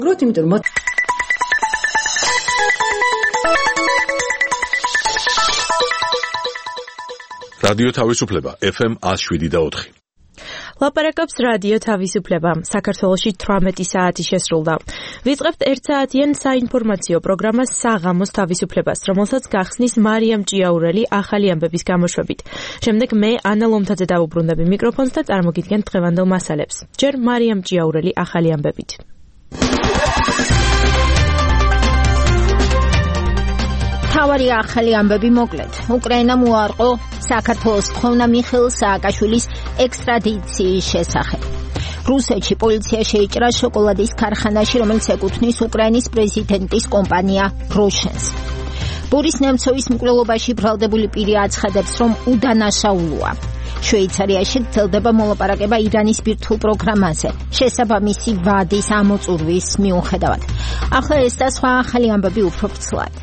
რადიო თავისუფლება FM 107.4. ლაპარაკობს რადიო თავისუფლება. საქართველოში 18 საათი შესრულდა. ვიწყებთ 1 საათიან საინფორმაციო პროგრამას საღამოს თავისუფლებას, რომელსაც გახსნის მარიამ ჭიაურელი ახალი ამბების გამოშვებით. შემდეგ მე ანა ლომთაძე დავუბრუნდები მიკროფონს და წარმოგიდგენთ დღევანდელ მასალებს. ჯერ მარიამ ჭიაურელი ახალი ამბებით. თავარი ახალი ამბები მოკლედ. უკრაინამ უარყო საქართველოს თხოვნა მიხეილ სააკაშვილის ექსტრადიციის შესახებ. რუსეთში პოლიცია შეიჭრა შოკოლადის ქარხანაში, რომელიც ეკუთვნის უკრაინის პრეზიდენტის კომპანია როშენს. ბორის ნემცოვის მკვლელობაში ბრალდებული პირი აცხადებს, რომ უდანაშაულოა. შვეიცარიაში გრძელდება მოლაპარაკება ირანის ბირთვულ პროგრამაზე, შესაბამისი ვადის ამოწურვის მიუხედავად. ახლა ეს და სხვა ახალი ამბები უფრო ფრთლად.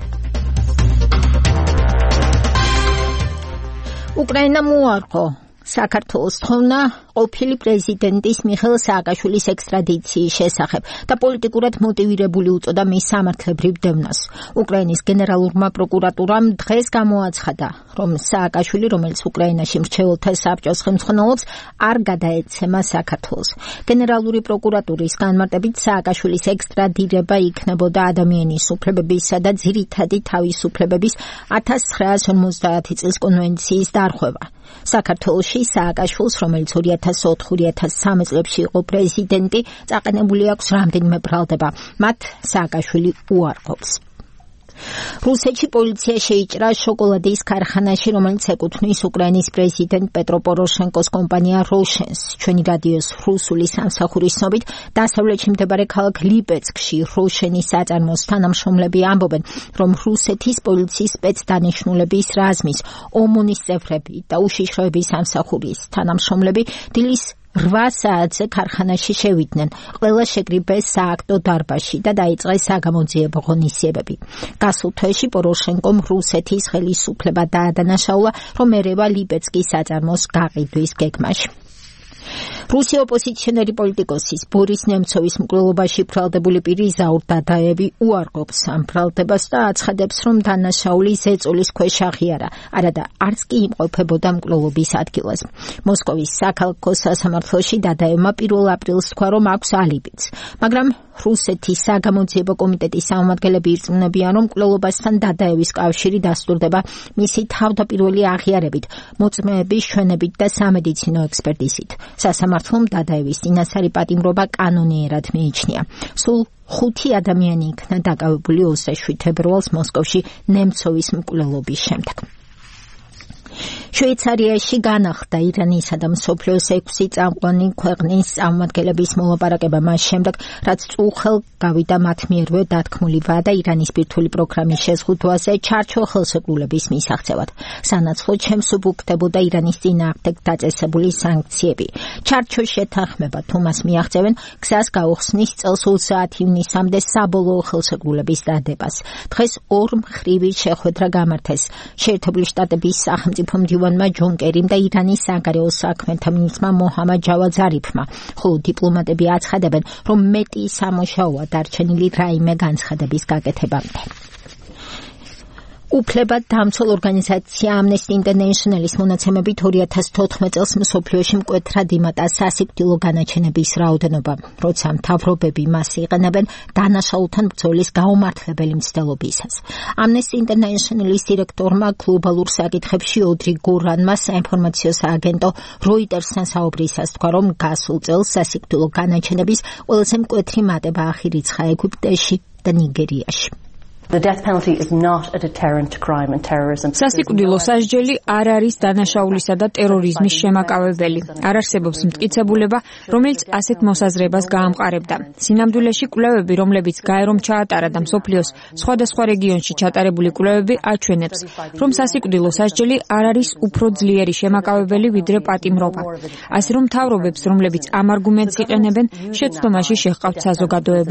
უკრაინამ უარყო საქართველოს თხოვნა ყოფილი პრეზიდენტის მიხეილ სააკაშვილის ექსტრადიციის შესახებ და პოლიტიკურად მოტივირებული უწოდა მის სამართლებრივ დევნას. უკრაინის გენერალურმა პროკურატურამ დღეს გამოაცხადა, რომ სააკაშვილი, რომელიც უკრაინაში მრჩეველთა საბჭოს ხელმძღვანელობს, არ გადაეცემა საქართველოს. გენერალური პროკურატურის განმარტებით სააკაშვილის ექსტრადირება იქნებოდა ადამიანის უფლებებისა და ძირითადი თავისუფლებების 1950 წლის კონვენციის დარღვევა. საქართველოში სააკაშვილს, რომელიც 2004-2013 წლებში იყო პრეზიდენტი, წაყენებული აქვს რამდენიმე ბრალდება. მათ სააკაშვილი უარყოფს. რუსეთში პოლიცია შეიჭრა შოკოლადის ქარხანაში, რომელიც ეკუთვნის უკრაინის პრეზიდენტ პეტრო პოროშენკოს კომპანია როშენს. ჩვენი რადიოს რუსული სამსახურის ცნობით, დასავლეთში მდებარე ქალაქ ლიპეცკში როშენის საწარმოს თანამშრომლები ამბობენ, რომ რუსეთის პოლიციის სპეცდანიშნულების რაზმის, ომონის წევრები და უშიშროების სამსახურის თანამშრომლები დილის 8 საათზე ქარხანაში შევიდნენ. ყველა შეკრიბეს სააქტო დარბაზში და დაიწყეს საგამოძიებო ღონისძიებები. გასულ თვეში პოროშენკომ რუსეთის ხელისუფლება დაადანაშაულა, რომ ერევა ლიპეცკის საწარმოს გაყიდვის გეგმაში. რუსი ოპოზიციონერი პოლიტიკოსის ბორის ნემცოვის მკვლელობაში ბრალდებული პირი ზაურ დადაევი უარყოფს ამ ბრალდებას და აცხადებს, რომ დანაშაული ზეწოლის ქვეშ აღიარა, არადა არც კი იმყოფებოდა მკვლელობის ადგილას. მოსკოვის საქალაქო სასამართლოში დადაევმა 1 აპრილს თქვა, რომ აქვს ალიბიც, მაგრამ რუსეთის საგამოძიებო კომიტეტის წარმომადგენლები ირწმუნებიან, რომ მკვლელობასთან დადაევის კავშირი დასტურდება მისი თავდაპირველი აღიარებით, მოწმეების ჩვენებით და სამედიცინო ექსპერტიზით. სასამართლომ დადაევის წინასწარი პატიმრობა კანონიერად მიიჩნია. სულ 5 ადამიანი იქნა დაკავებული 27 ფებრუარს მოსკოვში ნემცოვის მკვლელობის შემდეგ. შვეიცარიაში განახლდა ირანისა და მსოფლიოს 6 წამყვანი ქვეყნის წარმომადგენლების მოლაპარაკება მას შემდეგ, რაც წუხელ გავიდა მათ მიერვე დათქმული ვადა ირანის ბირთვული პროგრამის შეზღუდვაზე ჩარჩო ხელშეკრულების მისაღწევად. სანაცვლოდ შემსუბუქდებოდა ირანის წინააღმდეგ დაწესებული სანქციები. ჩარჩოს შეთანხმება თუმას მიაღწევენ გზას გაუხსნის წელს 30 ივნისამდე საბოლოო ხელშეკრულების დადებას. დღეს ორ მხრივი შეხვედრა გამართეს შეერთებული შტატების სახელმწიფო მდივანმა ჯონ კერიმ და ირანის საგარეო საქმეთა მინისტრმა მოჰამად ჯავად ზარიფმა, ხოლო დიპლომატები აცხადებენ, რომ მეტი სამუშაოა დარჩენილი რაიმე განცხადების გაკეთებამდე. უფლებად დამცველ ორგანიზაცია Amnesty International-ის მონაცემებით 2014 წელს მსოფლიოში მკვეთრად იმატა სასიკვდილო განაჩენების რაოდენობა, როცა მთავრობები მას იყენებენ დანაშაულთან ბრძოლის გაუმართლებელი მცდელობისას. Amnesty International-ის დირექტორმა გლობალურ საკითხებში ოდრი გურანმა საინფორმაციო სააგენტო Reuters-თან საუბრისას თქვა, რომ გასულ წელს სასიკვდილო განაჩენების ყველაზე მკვეთრი მატება აღირიცხა ეგვიპტეში და ნიგერიაში. The death penalty is not a deterrent to crime and terrorism. სასიკვდილო სასჯელი არ არის დანაშაულისა და ტერორიზმის შემაკავებელი. არ არსებობს მტკიცებულება, რომელიც ასეთ მოსაზრებას გაამყარებდა. სინამდვილეში კვლევები, რომლებიც გაერომ ჩაატარა და მსოფლიოს სხვადასხვა რეგიონში ჩატარებული კვლევები აჩვენებს, რომ სასიკვდილო სასჯელი არ არის უფრო ძლიერი შემაკავებელი ვიდრე პატიმრობა. ასე რომ მთავრობებს, რომლებიც ამ არგუმენტს იყენებენ, შეცდომაში შეჰყავთ საზოგადოება.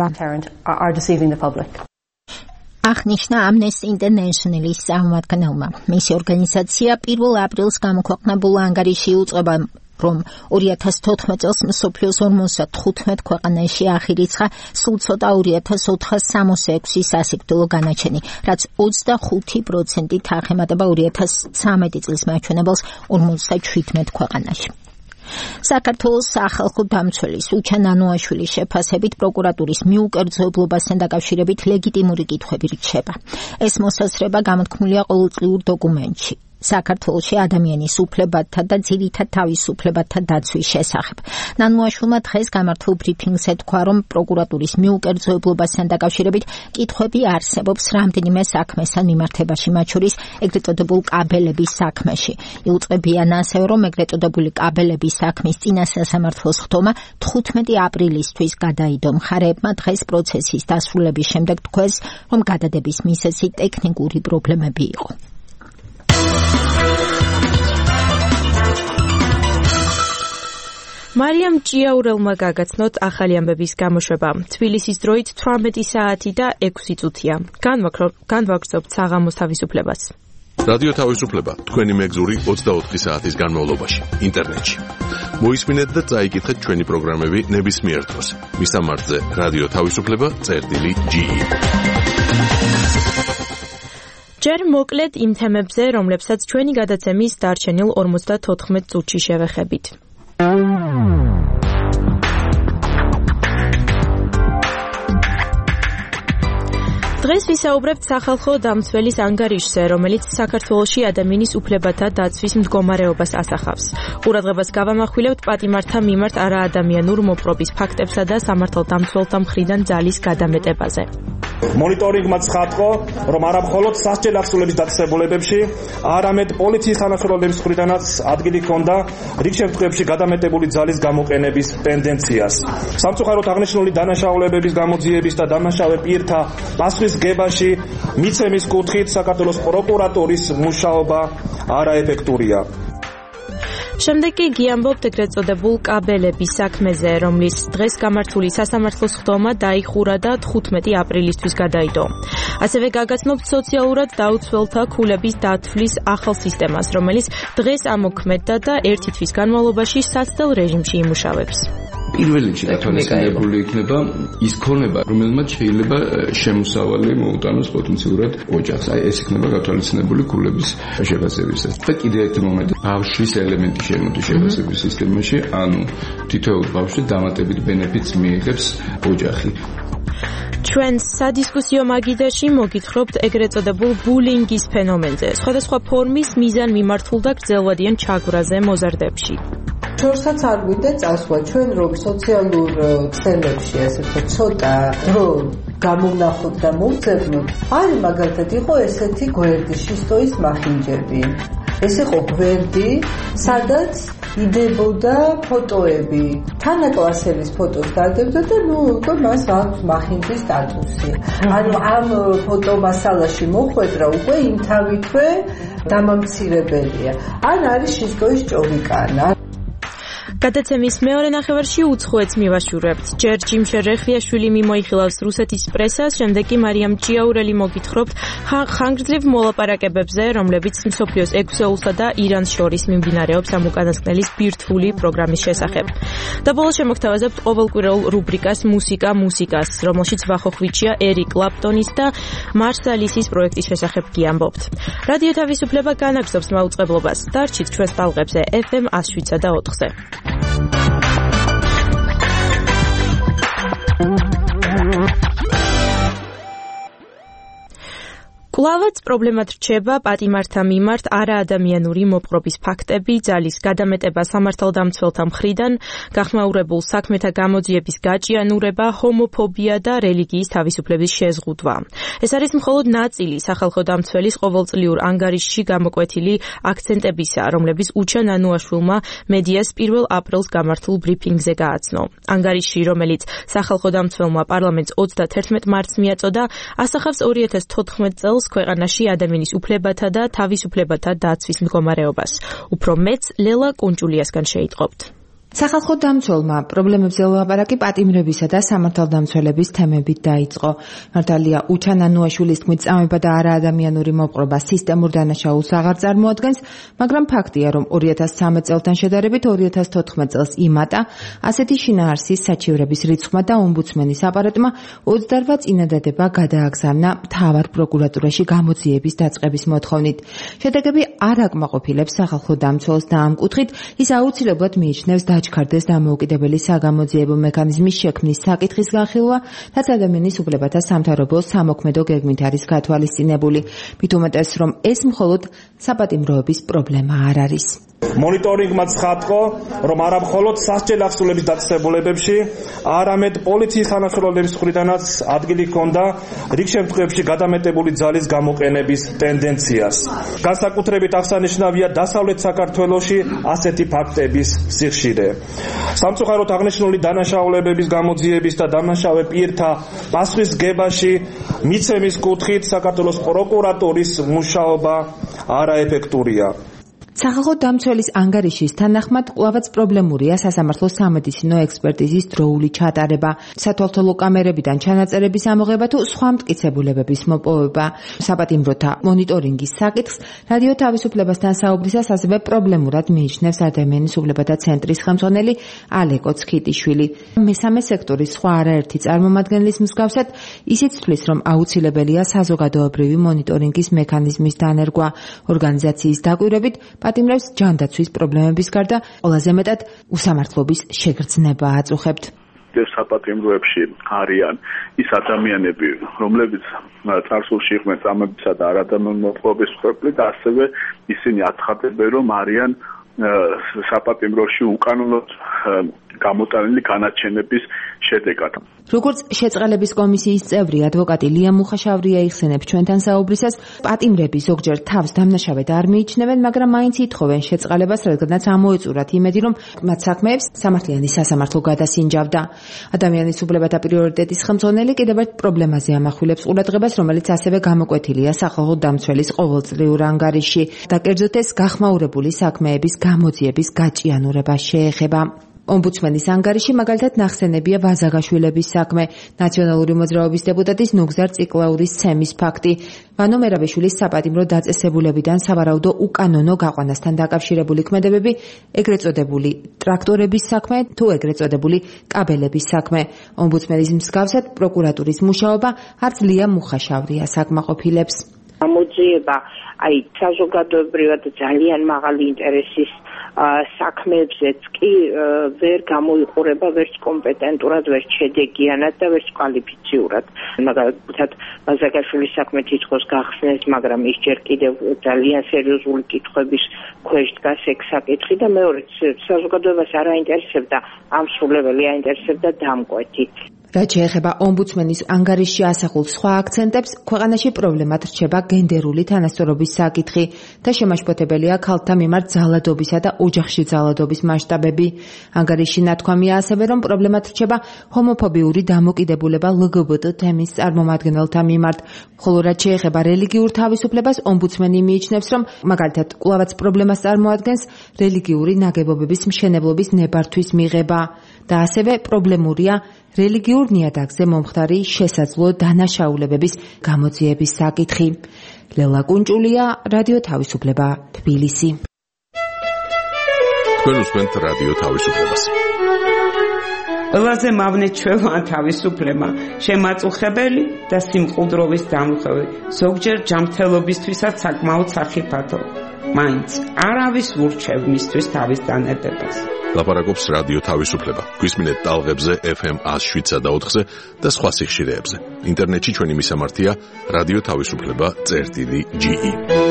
აღნიშნა Amnesty International-ის წარმომადგენელმა. მისი ორგანიზაცია 1 აპრილს გამოქვეყნებულ ანგარიში უწყება რომ 2014 წელს მსოფლიოს 55 ქვეყანაში აღირიცხა სულ ცოტა 2466 სასიკვდილო განაჩენი, რაც 25%-ით აღემატება 2013 წლის მაჩვენებელს 57 ქვეყანაში. საქართველოს სახალხო დამცველის უჩა ნანოაშვილის შეფასებით პროკურატურის მიუკერძოებლობასთან დაკავშირებით ლეგიტიმური კითხვები რჩება. ეს მოსაზრება გამოთქმულია ყოველწლიურ დოკუმენტში. საქართველოში ადამიანის უფლებათა და ძირითად თავისუფლებათა დაცვის შესახებ. ნანოაშვილმა დღეს გამართულ ბრიფინგზე თქვა, რომ პროკურატურის მიუკერძოებლობასთან დაკავშირებით კითხვები არსებობს რამდენიმე საქმესთან მიმართებაში, მათ შორის ეგრეთ წოდებულ კაბელების საქმეში. იუწყებიან ასევე, რომ ეგრეთ წოდებული კაბელების საქმის წინასასამართლოს ხდომა 15 აპრილისთვის გადაიდო. მხარეებმა დღეს პროცესის დასრულების შემდეგ თქვეს, რომ გადადების მიზეზი ტექნიკური პრობლემები იყო. მარიამ ჭიაურელმა გაგაცნოთ ახალი ამბების გამოშვება. თბილისის დროით 18 საათი და 6 წუთია. განვაგრძობთ საღამოს თავისუფლებას. რადიო თავისუფლება თქვენი მეგზური 24 საათის განმავლობაში ინტერნეტში. მოისმინეთ და წაიკითხეთ ჩვენი პროგრამები ნებისმიერ დროს. მისამართზე რადიო თავისუფლება.ge. ჯერ მოკლედ იმ თემებზე, რომლებსაც ჩვენი გადაცემის დარჩენილ 54 წუთში შევეხებით. დღეს ვისაუბრებთ სახალხო დამცველის ანგარიშზე, რომელიც საქართველოში ადამიანის უფლებათა დაცვის მდგომარეობას ასახავს. ყურადღებას გავამახვილებთ პატიმართა მიმართ არაადამიანურ მოპყრობის ფაქტებსა და სამართალდამცველთა მხრიდან ძალის გადამეტებაზე. მონიტორინგმა ცხადყო, რომ არა მხოლოდ სასჯელ აღსრულების დაწესებულებებში, არამედ პოლიციის თანამშრომლების მხრიდანაც ადგილი ჰქონდა რიგ შემთხვევებში გადამეტებული ძალის გამოყენების ტენდენციას. სამწუხაროდ აღნიშნული დანაშაულებების გამოძიების და დამნაშავე პირთა პასუხისგებაში მიცემის კუთხით საქართველოს პროკურატურის მუშაობა არაეფექტურია. შემდეგ კი გიამბობთ ეგრეთ წოდებულ კაბელების საქმეზე, რომლის დღეს გამართული სასამართლოს ხდომა დაიხურა და 15 აპრილისთვის გადაიდო. ასევე გაგაცნობთ სოციალურად დაუცველთა ქულების დათვლის ახალ სისტემას, რომელიც დღეს ამოქმედდა და ერთი თვის განმავლობაში საცდელ რეჟიმში იმუშავებს. პირველ რიგში გათვალისწინებული იქნება ის ქონება, რომელმაც შეიძლება შემოსავალი მოუტანოს პოტენციურად ოჯახს. ეს იქნება გათვალისწინებული ქულების შეფასებისას. და კიდევ ერთი მომენტი, ბავშვის ელემენტი შემოდის შეფასების სისტემაში, ანუ თითოეულ ბავშვს დამატებით ბენეფიტს მიიღებს ოჯახი. ჩვენ სადისკუსიო მაგიდაში მოგითხრობთ ეგრეთ წოდებულ ბულინგის ფენომენზე, სხვადასხვა ფორმის მიზანმიმართულ და გრძელვადიან ჩაგვრაზე მოზარდებში. ჩვენსაც არ გვინდა წასვლა ჩვენ რომ სოციალურ ქსელებში ასე ვთქვათ ცოტა დრო გამოვნახოთ და მოვძებნოთ. არის მაგალითად იყო ესეთი გვერდი შისტოის მახინჯები. ეს იყო გვერდი, სადაც იდებოდა ფოტოები. თანაკლასელის ფოტოს დადებდა და უკვე მას აქვს მახინჯის სტატუსი. ანუ ამ ფოტომასალაში მოხვედრა უკვე იმთავითვე დამამცირებელია. ან არის შისტოის ჭორიკანა. გადაცემის მეორე ნახევარში უცხოეთს მივაშურებთ. ჯერ ჯიმშე რეხვიაშვილი მიმოიხილავს რუსეთის პრესას, შემდეგ კი მარიამ ჭიაურელი მოგითხრობთ ხანგრძლივ მოლაპარაკებებზე, რომლებიც მსოფლიოს 6-ეულსა და ირანს შორის მიმდინარეობს ამ უკანასკნელის ბირთვული პროგრამის შესახებ. და ბოლოს შემოგთავაზებთ ყოველკვირეულ რუბრიკას მუსიკას, რომელშიც ვახოხვიჩია ერიკ კლაპტონის და მარსალისის პროექტის შესახებ გიამბობთ. რადიო თავისუფლება განაგრძობს მაუწყებლობას. დარჩით ჩვენს ტალღებზე FM 107.4-ზე. კვლავაც პრობლემად რჩება პატიმართა მიმართ არაადამიანური მოპყრობის ფაქტები, ძალის გადამეტება სამართალდამცველთა მხრიდან, გახმაურებულ საქმეთა გამოძიების გაჭიანურება, ჰომოფობია და რელიგიის თავისუფლების შეზღუდვა. ეს არის მხოლოდ ნაწილი სახალხო დამცველის ყოველწლიურ ანგარიშში გამოკვეთილი აქცენტებისა, რომლებიც უჩა ნანოაშვილმა მედიას 1 აპრილს გამართულ ბრიფინგზე გააცნო. ანგარიში, რომელიც სახალხო დამცველმა პარლამენტს 31 მარტს მიაწოდა, ასახავს 2014 წელს ქვეყანაში ადამიანის უფლებათა და თავისუფლებათა დაცვის მდგომარეობას. უფრო მეც ლელა კუნჭულიასგან შეიტყობთ. სახალხო დამცველმა პრობლემებზე ლაპარაკი პატიმრებისა და სამართალდამცველების თემებით დაიწყო. მართალია უჩანანუაშვილის თქმით წამება და არაადამიანური მოპყრობა სისტემურ დანაშაულს აღარ წარმოადგენს, მაგრამ ფაქტია, რომ 2013 წელთან შედარებით 2014 წელს იმატა ასეთი შინაარსის საჩივრების რიცხვმა და ომბუდსმენის აპარატმა 28 წინადადება გადააგზავნა მთავარ პროკურატურაში გამოძიების დაწყების მოთხოვნით. შედეგები არ აკმაყოფილებს სახალხო დამცველს და ამ კუთხით ის აუცილებლად მიიჩნევს დაჩქარდეს დამოუკიდებელი საგამოძიებო მექანიზმის შექმნის საკითხის განხილვა, რაც ადამიანის უფლებათა სამთავრობო სამოქმედო გეგმით არის გათვალისწინებული. მით უმეტეს, რომ ეს მხოლოდ საპატიმროების პრობლემა არ არის. მონიტორინგმა ცხადყო, რომ არა მხოლოდ სასჯელ აღსრულების დაწესებულებებში, არამედ პოლიციის თანამშრომლების მხრიდანაც ადგილი ჰქონდა რიგ შემთხვევებში გადამეტებული ძალის გამოყენების ტენდენციას. განსაკუთრებით აღსანიშნავია დასავლეთ საქართველოში ასეთი ფაქტების სიხშირე. სამწუხაროდ აღნიშნული დანაშაულებების გამოძიების და დამნაშავე პირთა პასუხისგებაში მიცემის კუთხით საქართველოს პროკურატურის მუშაობა არაეფექტურია. სახალხო დამცველის ანგარიშის თანახმად კვლავაც პრობლემურია სასამართლო სამედიცინო ექსპერტიზის დროული ჩატარება, სათვალთვალო კამერებიდან ჩანაწერების ამოღება თუ სხვა მტკიცებულებების მოპოვება. საპატიმროთა მონიტორინგის საკითხს რადიო თავისუფლებასთან საუბრისას ასევე პრობლემურად მიიჩნევს ადამიანის უფლებათა ცენტრის ხელმძღვანელი ალეკო ცქიტიშვილი. მესამე სექტორის სხვა არაერთი წარმომადგენლის მსგავსად ისიც თვლის, რომ აუცილებელია საზოგადოებრივი მონიტორინგის მექანიზმის დანერგვა. ორგანიზაციის დაკვირვებით პატიმრებს ჯანდაცვის პრობლემების გარდა ყველაზე მეტად უსამართლობის შეგრძნება აწუხებთ. საპატიმროებში არიან ის ადამიანები, რომლებიც წარსულში იყვნენ წამებისა და არადამიანური მოპყრობის მსხვერპლი და ასევე ისინი აცხადებენ, რომ არიან საპატიმროში უკანონოდ გამოტანილი განაჩენების შედეგად. როგორც შეწყალების კომისიის წევრი ადვოკატი ლია მუხაშავრია იხსენებს ჩვენთან საუბრისას, პატიმრები ზოგჯერ თავს დამნაშავედ არ მიიჩნევენ, მაგრამ მაინც ითხოვენ შეწყალებას, რადგანაც ამოეწურათ იმედი, რომ მათ საქმეებს სამართლიანი სასამართლო გადასინჯავდა. ადამიანის უფლებათა პრიორიტეტის ხელმძღვანელი კიდევ ერთ პრობლემაზე ამახვილებს ყურადღებას, რომელიც ასევე გამოკვეთილია სახალხო დამცველის ყოველწლიურ ანგარიშში და კერძოდ ეს გახმაურებული საქმეების გამოძიების გაჭიანურებას შეეხება. ომბუდსმენის ანგარიში მაგალითად ნახსენებია ვაზაგაშვილების საქმე, ნაციონალური მოძრაობის დეპუტატის ნუგზარ ციკლაურის ცემის ფაქტი, ვანო მერაბიშვილის საპატიმრო დაწესებულებიდან სავარაუდო უკანონო გაყვანასთან დაკავშირებული ქმედებები, ეგრეთ წოდებული ტრაქტორების საქმე თუ ეგრეთ წოდებული კაბელების საქმე. ომბუდსმენის მსგავსად პროკურატურის მუშაობა არც ლია მუხაშავრიას აკმაყოფილებს. გამოძიება საზოგადოებრივად ძალიან მაღალი ინტერესის საქმეებზეც კი ვერ გამოიყურება ვერც კომპეტენტურად, ვერც შედეგიანად და ვერც კვალიფიციურად. მაგალითად, ვაზაგაშვილის საქმე თითქოს გახსნეს, მაგრამ ის ჯერ კიდევ ძალიან სერიოზული კითხვების ქვეშ დგას ეგ საკითხი და მეორე საზოგადოებას არ აინტერესებდა ამსრულებელი, აინტერესებდა დამკვეთი. რაც შეეხება ომბუდსმენის ანგარიშში ასახულ სხვა აქცენტებს, ქვეყანაში პრობლემად რჩება გენდერული თანასწორობის საკითხი და შემაშფოთებელია ქალთა მიმართ ძალადობისა და ოჯახში ძალადობის მასშტაბები. ანგარიშში ნათქვამია ასევე, რომ პრობლემად რჩება ჰომოფობიური დამოკიდებულება LGBT თემის წარმომადგენელთა მიმართ, ხოლო რაც შეეხება რელიგიურ თავისუფლებას, ომბუდსმენი მიიჩნევს, რომ მაგალითად კვლავაც პრობლემას წარმოადგენს რელიგიური ნაგებობების მშენებლობის ნებართვის მიღება და ასევე პრობლემურია რელიგიურ ნიადაგზე მომხდარი შესაძლო დანაშაულებების გამოძიების საკითხი. ლელა კუნჭულია, რადიო თავისუფლება, თბილისი. თქვენ უსმენთ რადიო თავისუფლებას. ყველაზე მავნეჩველია თავისუფლება, შემაწუხებელი და სიმყუდროვის დამხევი, ზოგჯერ ჯანმრთელობისთვისაც საკმაოდ სახიფათო. მაინც არავის ურჩევ მისთვის თავის დანედებას. ლაპარაკობს რადიო თავისუფლება. გვისმინეთ ტალღებზე FM 107.4-ზე და სხვა სიხშირეებზე. ინტერნეტში ჩვენი მისამართია radioთავისუფლება.ge.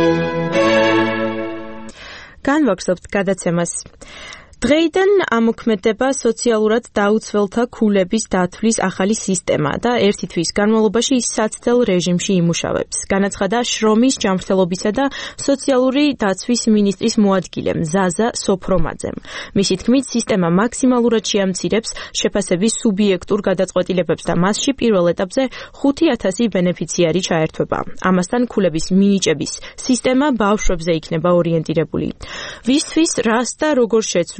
განვაგრძობთ გადაცემას. დღეიდან ამოქმედება სოციალურად დაუცველთა ქულების დათვლის ახალი სისტემა და ერთი თვის განმავლობაში ის საცდელ რეჟიმში იმუშავებს. განაცხადა შრომის, ჯანმრთელობისა და სოციალური დაცვის მინისტრის მოადგილემ ზაზა სოფრომაძემ. მისი თქმით, სისტემა მაქსიმალურად შეამცირებს შეფასების სუბიექტურ გადაწყვეტილებებს და მასში პირველ ეტაპზე 5,000 ბენეფიციარი ჩაერთვება. ამასთან ქულების მინიჭების სისტემა ბავშვებზე იქნება ორიენტირებული. ვისთვის, რას და როგორ შეცვლის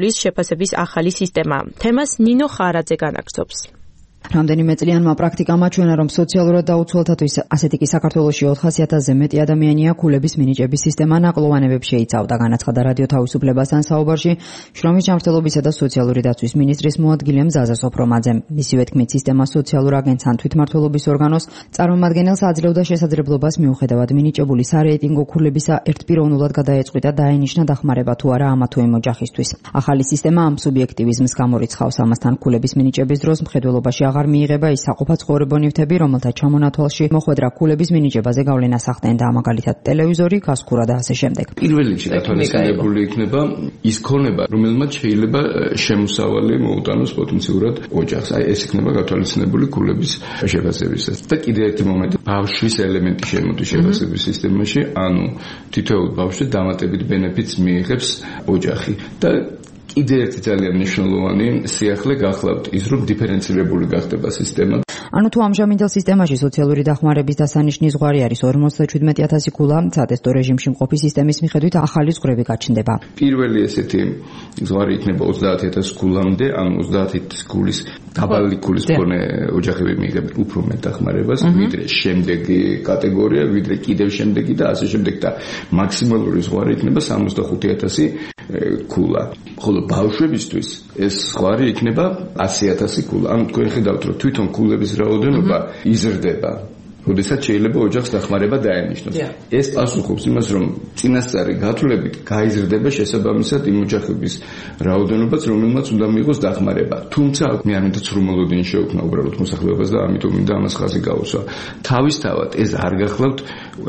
ქულის შეფასების ახალი სისტემა. თემას ნინო ხარაძე განაგრძობს. რამდენიმე წლიანმა პრაქტიკამ აჩვენა, რომ სოციალურად დაუცველთათვის ასეთი კი საქართველოში 400,000-ზე მეტი ადამიანია ქულების მინიჭების სისტემა ნაკლოვანებებს შეიცავდა, განაცხადა რადიო თავისუფლებასთან საუბარში შრომის ჯანმრთელობისა და სოციალური დაცვის მინისტრის მოადგილე მზაზა სოფრომაძემ. მისივე თქმით, სისტემა სოციალურ აგენტს ან თვითმმართველობის ორგანოს წარმომადგენელს აძლევდა შესაძლებლობას მიუხედავად მინიჭებული სარეიტინგო ქულებისა ერთპიროვნულად გადაეწყვიტა და დაენიშნა დახმარება თუ არა ამა თუ იმ ოჯახისთვის. ახალი სისტემა ამ სუბიექტივიზმს გამორიცხავს, ამასთან ქულების მინიჭების დროს მხედველობაში აღარ მიიღება ის საყოფაცხოვრებო ნივთები, რომელთა ჩამონათვალში მოხვედრა ქულების მინიჭებაზე გავლენას ახდენდა, მაგალითად ტელევიზორი, გასქურა და ასე შემდეგ. პირველ რიგში გათვალისწინებული იქნება ის ქონება, რომელმაც შეიძლება შემოსავალი მოუტანოს პოტენციურად ოჯახს. ეს იქნება გათვალისწინებული ქულების შეფასებისას. და კიდევ ერთი მომენტი, ბავშვის ელემენტი შემოდის შეფასების სისტემაში, ანუ თითოეულ ბავშვს დამატებით ბენეფიტს მიიღებს ოჯახი და კიდევ ერთი ძალიან მნიშვნელოვანი სიახლე გახლავთ ის, რომ დიფერენცირებული გახდება სისტემა. ანუ თუ ამჟამინდელ სისტემაში სოციალური დახმარების დასანიშნი ზღვარი არის 47,000 ქულა, სატესტო რეჟიმში მყოფი სისტემის მიხედვით ახალი ზღვრები გაჩნდება. პირველი ესეთი ზღვარი იქნება 30,000 ქულამდე, ანუ 30,000 ქულის დაბალი ქულის მქონე ოჯახები მიიღებენ უფრო მეტ დახმარებას, ვიდრე შემდეგი კატეგორია, ვიდრე კიდევ შემდეგი და ასე შემდეგ და მაქსიმალური ზღვარი იქნება 65,000 ქულა. ხოლო ბავშვებისთვის ეს ზღვარი იქნება 100,000 ქულა. ანუ თქვენ ხედავთ, რომ თვითონ ქულების რაოდენობა იზრდება. როდესაც შეიძლება ოჯახს დახმარება დაენიშნოს. ეს პასუხობს იმას, რომ წინასწარი გათვლებით გაიზრდება შესაბამისად იმ ოჯახების რაოდენობაც, რომელმაც უნდა მიიღოს დახმარება. თუმცა მე არ მინდა ცრუმალოდინი შეუქმნა უბრალოდ მოსახლეობას და ამიტომ მინდა ამას ხაზი გაუსვა. თავისთავად ეს არ გახლავთ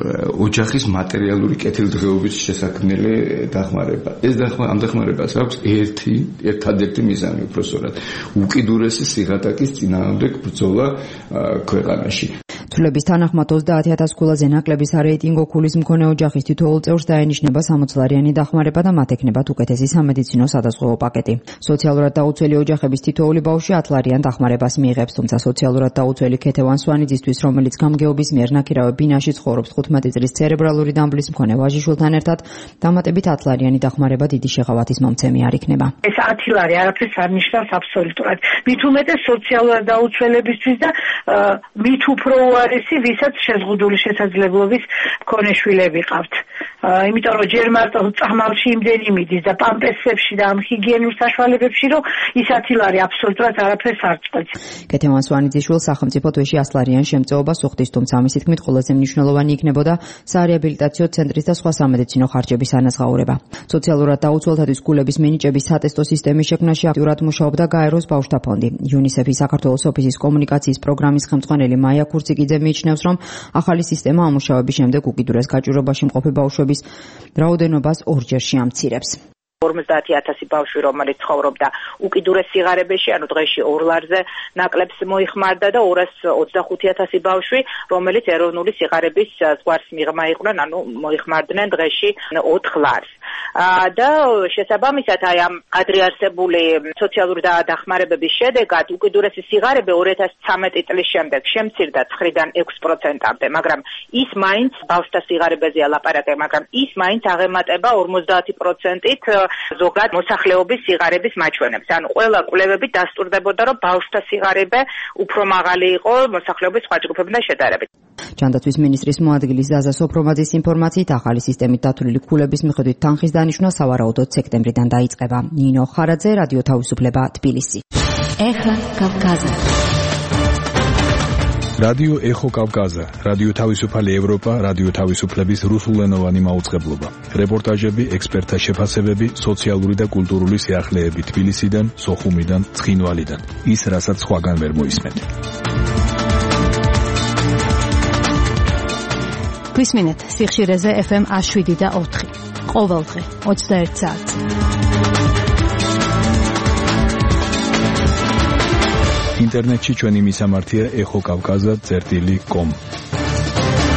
ოჯახის მატერიალური კეთილდღეობის შესაქმნელი დახმარება. ეს ამ დახმარებას აქვს ერთადერთი მიზანი უпроსორად. უკიდურესი სიღატაკის წინააღმდეგ ბრძოლა ქვეყანაში. ცვლილების თანახმად 30,000 ქულაზე ნაკლები სარეიტინგო ქულის მქონე ოჯახის თითოეულ წევრს დაენიშნება 60-ლარიანი დახმარება და მათ ექნებათ უკეთესი სამედიცინო სადაზღვეო პაკეტი. სოციალურად დაუცველი ოჯახების თითოეული ბავშვი 10-ლარიან დახმარებას მიიღებს, თუმცა სოციალურად დაუცველი ქეთევან სვანიძისთვის, რომელიც გამგეობის მიერ ნაქირავე ბინაში ცხოვრობს 15 წლის ცერებრალური დამბლის მქონე ვაჟიშვილთან ერთად, დამატებით 10-ლარიანი დახმარება დიდი შეღავათის მომცემი არ იქნება. ეს 10 ლარი არაფერს არ ნიშნავს აბსოლუტურად. მით უმეტეს სოციალურად დაუცველებისთვის და მით უფრო უარესი, ვისაც შეზღუდული შესაძლებლობის მქონე შვილები ყავთ. იმიტომ რომ ჯერ მარტო წამალში იმდენი მიდის და პამპერსებში და ამ ჰიგიენურ საშუალებებში, რომ ის 10 ლარი აბსოლუტურად არაფერს არ წყვეტს. ქეთევან სვანიძიშვილს სახელმწიფო თვეში 100-ლარიან შემწეობას უხდის, თუმცა მისი თქმით ყველაზე მნიშვნელოვანი იქნებოდა სარეაბილიტაციო ცენტრის და სხვა სამედიცინო ხარჯების ანაზღაურება. სოციალურად დაუცველთათვის ქულების მინიჭების სატესტო სისტემის შექმნაში აქტიურად მუშაობდა გაეროს ბავშვთა ფონდი. UNICEF-ის საქართველოს ოფისის კომუნიკაციის პროგრამის ხელმძღვანელი მაია კურციკიძე მიიჩნევს, რომ ახალი სისტემა ამუშავების შემდეგ უკიდურეს გაჭირვებაში მყოფი ბავშვების რაოდენობას ორჯერ შეამცირებს. 50,000 ბავშვი, რომელიც ცხოვრობდა უკიდურეს სიღარიბეში, ანუ დღეში 2 ლარზე ნაკლებს მოიხმარდა და 225,000 ბავშვი, რომელიც ეროვნული სიღარიბის ზღვარს მიღმა იყვნენ, ანუ მოიხმარდნენ დღეში 4 ლარს. და შესაბამისად აი ამ ადრე არსებული სოციალური დახმარებების შედეგად უკიდურესი სიღარიბე 2013 წლის შემდეგ შემცირდა 9-დან 6%-მდე, მაგრამ ის მაინც ბავშვთა სიღარიბეზეა ლაპარაკი, მაგრამ ის მაინც აღემატება 50%-ით ზოგად მოსახლეობის სიღარიბის მაჩვენებს. ანუ ყველა კვლევები დასტურდებოდა, რომ ბავშვთა სიღარიბე უფრო მაღალი იყო მოსახლეობის სხვა ჯგუფებთან შედარებით. ჯანდაცვის მინისტრის მოადგილის ზაზა სოფრომაძის ინფორმაციით, ახალი სისტემით დათვლილი ქულების მიხედვით თანხის დანიშვნა სავარაუდოდ სექტემბრიდან დაიწყება. ნინო ხარაძე, რადიო თავისუფლება, თბილისი. ეხლა კავკაზა. რადიო ეხო კავკაზა, რადიო თავისუფალი ევროპა, რადიო თავისუფლების რუსულენოვანი მაუწყებლობა. რეპორტაჟები, ექსპერტთა შეფასებები, სოციალური და კულტურული სიახლეები თბილისიდან, სოხუმიდან, ცხინვალიდან. ის, რასაც სხვაგან ვერ მოისმენთ. გვისმინეთ სიხშირეზე FM 107 და 4. ყოველდღე 21 საათს. ინტერნეტში ჩვენი მისამართია ეხოკავკაზა.com.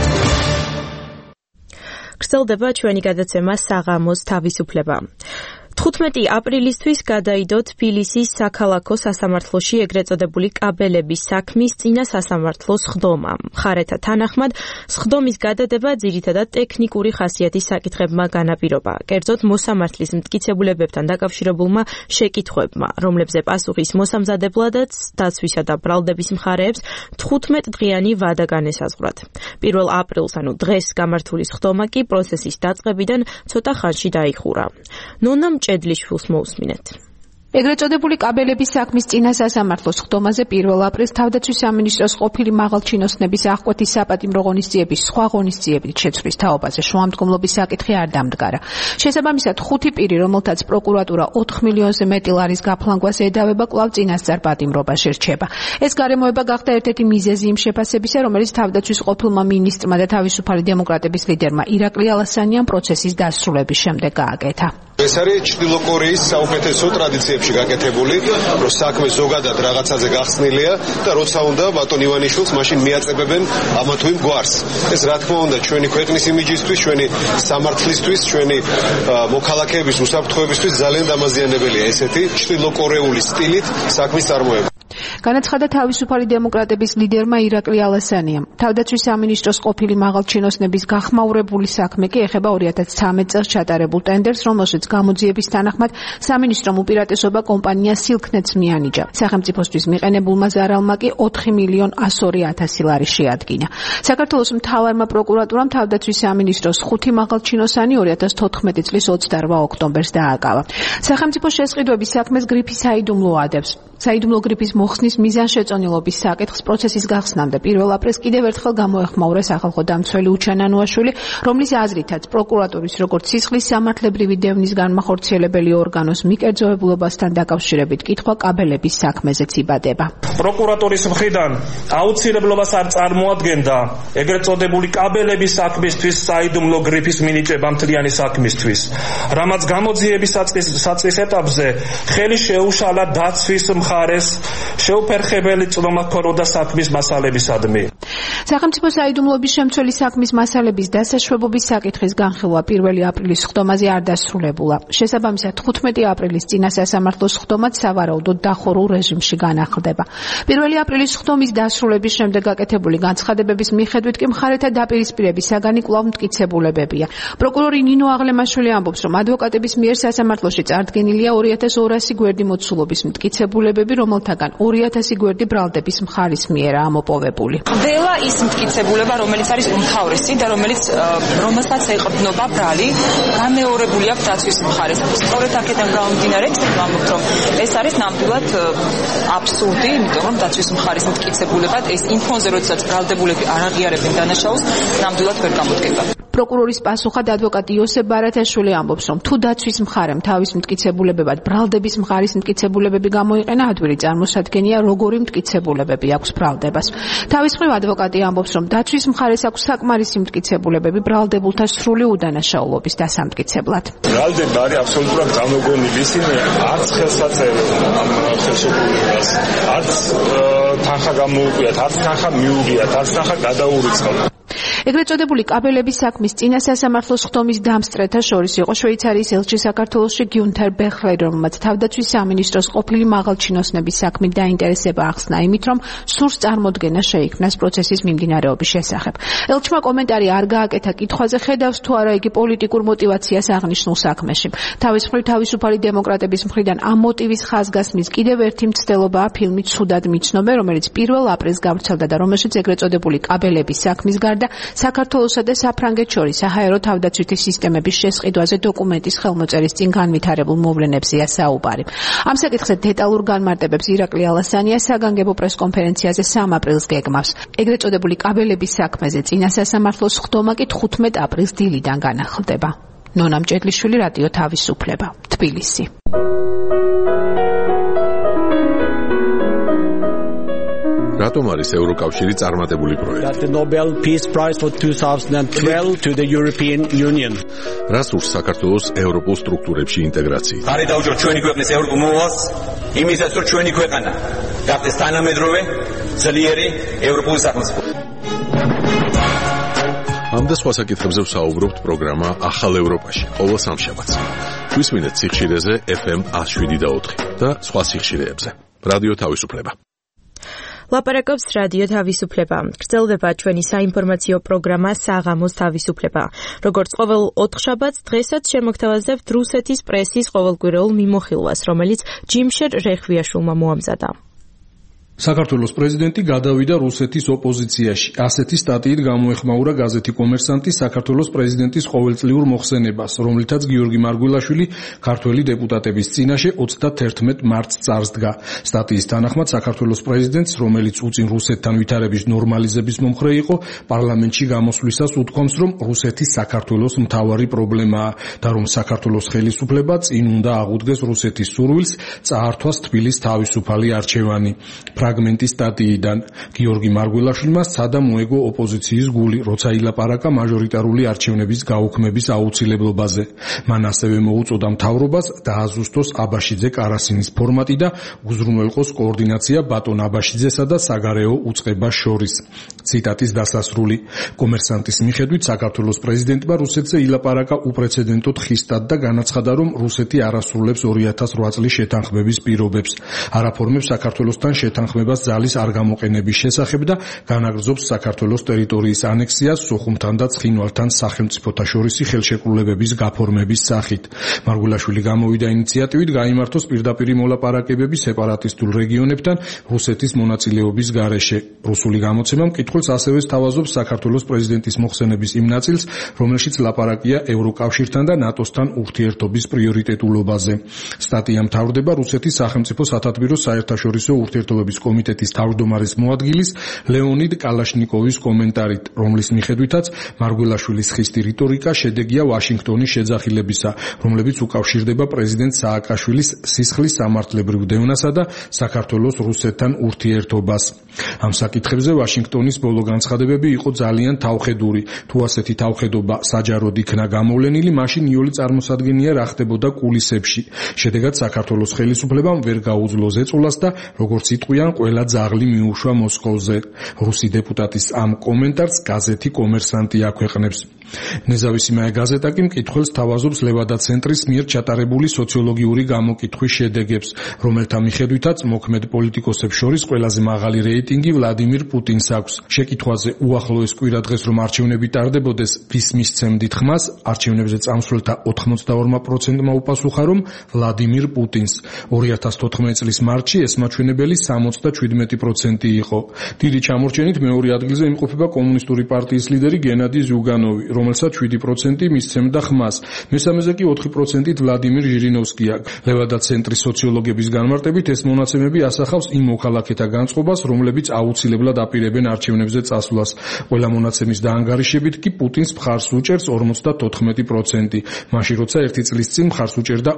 გრძელდება ჩვენი გადაცემა საღამოს თავისუფლება. 15 აპრილისთვის გადაიდო თბილისის საქალაქო სასამართლოში ეგრეთ წოდებული კაბელების საქმის წინა სასამართლოს სხდომა. მხარეთა თანახმად, სხდომის გადადება ძირითადად ტექნიკური ხასიათის საკითხებმა განაპირობა, კერძოდ მოსამართლის მტკიცებულებებთან დაკავშირებულმა შეკითხვებმა, რომლებზე პასუხის მოსამზადებლადაც დაცვისა და ბრალდების მხარეებს 15 დღიანი ვადა განესაზღვრათ. 1 აპრილს, ანუ დღეს გამართული სხდომა კი პროცესის დაწყებიდან ცოტა ხანში დაიხურა. ნონა მჭედლიშვილს მოусმინეთ. ეგრეთ წოდებული კაბელების საქმის წინა სასამართლოს სხდომაზე 1 აპრილს თავდაცვის სამინისტროს ყოფილი მაღალჩინოსნების აღკვეთის საპატიმრო ღონისძიების სხვა ღონისძიებით შეცვლის თაობაზე შუამდგომლობის საკითხი არ დამდგარა. შესაბამისად 5 პირი, რომელთაც პროკურატურა 4 მილიონზე მეტი ლარის გაფლანგვას ედავება, კვლავ წინასწარ პატიმრობაში რჩება. ეს გარემოება გახდა ერთ-ერთი მიზეზი იმ შეფასებისა, რომელიც თავდაცვის ყოფილმა მინისტრმა და თავისუფალი დემოკრატების ლიდერმა ირაკლი ალასანიამ პროცესის დასრულების შემდეგ გააკეთა. ეს არის ჩრდილო კორეის საუკეთესო ტრადიციებში გაკეთებული, რომ საქმე ზოგადად რაღაცაზე გახსნილია და როცა უნდა ბატონ ივანიშვილს მაშინ მიაწებებენ ამა თუ იმ გვარს. ეს რა თქმა უნდა ჩვენი ქვეყნის იმიჯისთვის, ჩვენი სამართლისთვის, ჩვენი მოქალაქეების უსაფრთხოებისთვის ძალიან დამაზიანებელია ესეთი ჩრდილო კორეული სტილით საქმის წარმოება. განაცხადა თავისუფალი დემოკრატების ლიდერმა ირაკლი ალასანიამ. თავდაცვის სამინისტროს ყოფილი მაღალჩინოსნების გახმაურებული საქმე კი ეხება 2013 წელს ჩატარებულ ტენდერს, რომელშიც გამოძიების თანახმად სამინისტრომ უპირატესობა კომპანია სილქნეტს მიანიჭა. სახელმწიფოსთვის მიყენებულმა ზარალმა კი 4.102.000 ლარი შეადგინა. საქართველოს მთავარმა პროკურატურამ თავდაცვის სამინისტროს 5 მაღალჩინოსანი 2014 წლის 28 ოქტომბერს დააკავა. სახელმწიფო შესყიდვების საქმეს გრიფი საიდუმლო ადებს. საიდუმლო გრიფის მოხსნის მიზანშეწონილობის საკითხს პროცესის გახსნამდე 1 აპრილს კიდევ ერთხელ გამოეხმაურა სახალხო დამცველი უჩანანუაშვილი, რომლის აზრითაც პროკურატურის როგორც სისხლის სამართლებრივი დევნის განმახორციელებელი ორგანოს მიკერძოებულობასთან დაკავშირებით კითხვა კაბელების საქმეზეც იბადება. პროკურატურის მხრიდან აუცილებლობას არ წარმოადგენდა ეგრეთ წოდებული კაბელების საქმისთვის საიდუმლო გრიფის მინიჭება მთლიანი საქმისთვის, რამაც გამოძიების საწყის ეტაპზე ხელი შეუშალა დაცვის მხარეს შეუფერხებელი წვდომა ჰქონოდა საქმის მასალებისადმი. სახელმწიფო საიდუმლოების შემცველი საქმის მასალების დასაშვებობის საკითხის განხილვა 1 აპრილის სხდომაზე არ დასრულებულა. შესაბამისად 15 აპრილის წინა სასამართლოს სხდომაც სავარაუდოდ დახურულ რეჟიმში განახლდება. 1 აპრილის სხდომის დასრულების შემდეგ გაკეთებული განცხადებების მიხედვით კი მხარეთა დაპირისპირების საგანი კვლავ მტკიცებულებებია. პროკურორი ნინო აღლემაშვილი ამბობს, რომ ადვოკატების მიერ სასამართლოში წარდგენილია 2200 გვერდი მოცულობის მტკიცებულებები, რომელთაგან 2000 გვერდი ბრალდების მხარის მიერაა მოპოვებული. ყველა ის მტკიცებულება, რომელიც არის უმთავრესი და რომელსაც ეყრდნობა ბრალი, გამეორებული აქვს დაცვის მხარეს. სწორედ აქედან გამომდინარე, ვამბობთ, რომ ეს არის ნამდვილად აბსურდი, იმიტომ რომ დაცვის მხარის მტკიცებულებად ეს იმ ფონზე, როდესაც ბრალდებულები არ აღიარებენ დანაშაულს, ნამდვილად ვერ გამოდგება. პროკურორის პასუხად ადვოკატი იოსებ ბარათაშვილი ამბობს, რომ თუ დაცვის მხარემ თავის მტკიცებულებებად ბრალდების მხარის მტკიცებულებები გამოიყენა, ადვილი წარმოსადგენია, როგორი მტკიცებულებები აქვს ბრალდებას. თავის მხრივ ადვოკატი ამბობს, რომ დაცვის მხარეს აქვს საკმარისი მტკიცებულებები ბრალდებულთა სრული უდანაშაულობის დასამტკიცებლად. ბრალდები არის აბსოლუტურად გამოგონილი, ისინი არც ხელს აწერენ ამ ხელშეკრულებას, არც თანხა გამოუყიათ, არც თანხა მიუღიათ, არც თანხა გადაურიცხავთ. ეგრეთ წოდებული კაბელების საქმის წინა სასამართლოს სხდომის დამსწრეთა შორის იყო შვეიცარიის ელჩი საქართველოში გიუნთერ ბეხლერი, რომელმაც თავდაცვის სამინისტროს ყოფილი მაღალჩინოსნების საქმით დაინტერესება ახსნა იმით, რომ სურს წარმოდგენა შეიქმნას პროცესის მიმდინარეობის შესახებ. ელჩმა კომენტარი არ გააკეთა კითხვაზე, ხედავს თუ არა იგი პოლიტიკურ მოტივაციას აღნიშნულ საქმეში. თავის მხრივ თავისუფალი დემოკრატების მხრიდან ამ მოტივის ხაზგასმის კიდევ ერთი მცდელობაა ფილმი ცუდად მიცნობე, რომელიც 1 აპრილს გავრცელდა და რომელშიც ეგრეთ წოდებული კაბელების საქმის გარდა საქართველოსა და საფრანგეთს შორის საჰაერო თავდაცვითი სისტემების შესყიდვაზე დოკუმენტის ხელმოწერის წინ განვითარებულ მოვლენებზეა საუბარი. ამ საკითხზე დეტალურ განმარტებებს ირაკლი ალასანია საგანგებო პრესკონფერენციაზე 3 აპრილს გეგმავს. ეგრეთ წოდებული კაბელების საქმეზე წინა სასამართლოს სხდომა კი 15 აპრილს დილიდან განახლდება. ნონა მჭედლიშვილი, რადიო თავისუფლება, თბილისი. რატომ არის ევროკავშირი წარმატებული პროექტი? The Nobel Peace Prize for 2012 to the European Union. რას ურს საქართველოს ევროპულ სტრუქტურებში ინტეგრაცია? არის დაუჯო ჩვენი ქვეყნის ევროპულ მოვალს, იმისაც რომ ჩვენი ქვეყანა გახდეს თანამედროვე, ძლიერი ევროპული სახელმწიფო. ამ და სხვა საკითხებზე ვსაუბრობთ პროგრამა ახალ ევროპაში ყოველ სამშაბათს. გვისმინეთ სიხშირეზე FM 107.4 და სხვა სიხშირეებზე. რადიო თავისუფლება. ლაპარაკობს რადიო თავისუფლება. გრძელდება ჩვენი საინფორმაციო პროგრამა საღამოს თავისუფლება. როგორც ყოველ ოთხშაბათს, დღესაც შემოგთავაზებთ რუსეთის პრესის ყოველკვირეულ მიმოხილვას, რომელიც ჯიმშერ რეხვიაშვილმა მოამზადა. საქართველოს პრეზიდენტი გადავიდა რუსეთის ოპოზიციაში. ასეთი სტატიით გამოეხმაურა გაზეთი კომერსანტი საქართველოს პრეზიდენტის ყოველწლიურ მოხსენებას, რომლითაც გიორგი მარგველაშვილი ქართველი დეპუტატების წინაშე 31 მარტს წარსდგა. სტატიის თანახმად საქართველოს პრეზიდენტს, რომელიც უწინ რუსეთთან ვითარების ნორმალიზების მომხრე იყო, პარლამენტში გამოსვლისას უთქვამს, რომ რუსეთი საქართველოს მთავარი პრობლემაა და რომ საქართველოს ხელისუფლება წინ უნდა აღუდგეს რუსეთის სურვილს წაართვას თბილის თავისუფალი არჩევანი. ფრაგმენტი სტატიიდან გიორგი მარგველაშვილმა სცადა მოეგო ოპოზიციის გული, როცა ილაპარაკა მაჟორიტარული არჩევნების გაუქმების აუცილებლობაზე. მან ასევე მოუწოდა მთავრობას დააზუსტოს აბაშიძე-კარასინის ფორმატი და უზრუნველყოს კოორდინაცია ბატონ აბაშიძესა და საგარეო უწყებას შორის. ციტატის დასასრული. კომერსანტის მიხედვით საქართველოს პრეზიდენტმა რუსეთზე ილაპარაკა უპრეცედენტოდ ხისტად და განაცხადა, რომ რუსეთი არასრულებს 2008 წლის შეთანხმების პირობებს, არაფორმებს საქართველოსთან შეთანხმებას ძალის არ გამოყენების შესახებ და განაგრძობს საქართველოს ტერიტორიის ანექსიას სოხუმთან და ცხინვალთან სახელმწიფოთა შორისი ხელშეკრულებების გაფორმების სახით. მარგველაშვილი გამოვიდა ინიციატივით გაიმართოს პირდაპირი მოლაპარაკებები სეპარატისტულ რეგიონებთან რუსეთის მონაწილეობის გარეშე. რუსული გამოცემა მკითხველს ასევე სთავაზობს საქართველოს პრეზიდენტის მოხსენების იმ ნაწილს, რომელშიც ლაპარაკია ევროკავშირთან და ნატოსთან ურთიერთობის პრიორიტეტულობაზე. სტატია მთავრდება რუსეთის სახელმწიფო სათათბირო საერთაშორისო ურთიერთობების კომიტეტის თავმჯდომარის მოადგილის ლეონიდ კალაშნიკოვის კომენტარით, რომლის მიხედვითაც მარგველაშვილის ხისტი რიტორიკა შედეგია ვაშინგტონის შეძახილებისა, რომლებიც უკავშირდება პრეზიდენტ სააკაშვილის სისხლის სამართლებრივ დევნასა და საქართველოს რუსეთთან ურთიერთობას. ამ საკითხებზე ვაშინგტონის ბოლო განცხადებები იყო ძალიან თავხედური. თუ ასეთი თავხედობა საჯაროდ იქნა გამოვლენილი, მაშინ იოლი წარმოსადგენია რა ხდებოდა კულისებში. შედეგად საქართველოს ხელისუფლებამ ვერ გაუძლო ზეწოლას და როგორც იტყვიან, ყველა ძაღლი მიუშვა მოსკოვზე. რუსი დეპუტატის ამ კომენტარს გაზეთი კომერსანტი აქვეყნებს. ნეზავისიმაე გაზეტა კი მკითხველს თავაზობს ლევადა ცენტრის მიერ ჩატარებული სოციოლოგიური გამოკითხვის შედეგებს, რომელთა მიხედვითაც მოქმედ პოლიტიკოსებს შორის ყველაზე მაღალი რეიტინგი ვლადიმირ პუტინს აქვს. შეკითხვაზე უახლოეს კვირადღეს რომ არჩევნები ტარდებოდეს, ვის მისცემდით ხმას, არჩევნებზე წამსვლელთა 82%-მა უპასუხა, რომ ვლადიმირ პუტინს. 2014 წლის მარტში ეს მაჩვენებელი 77% იყო. დიდი ჩამორჩენით მეორე ადგილზე იმყოფება კომუნისტური პარტიის ლიდერი გენადი ზიუგანოვი, რომელსაც 7% მისცემდა ხმას. მესამეზე კი 4%-ით ვლადიმირ ჟირინოვსკია. ლევადა ცენტრის სოციოლოგების განმარტებით ეს მონაცემები ასახავს იმ მოქალაქეთა განწყობას, რომლებიც აუცილებლად აპირებენ არჩევნებზე წასვლას. ყველა მონაცემის დაანგარიშებით კი პუტინს მხარს უჭერს 54%, მაშინ როცა ერთი წლის წინ მხარს უჭერდა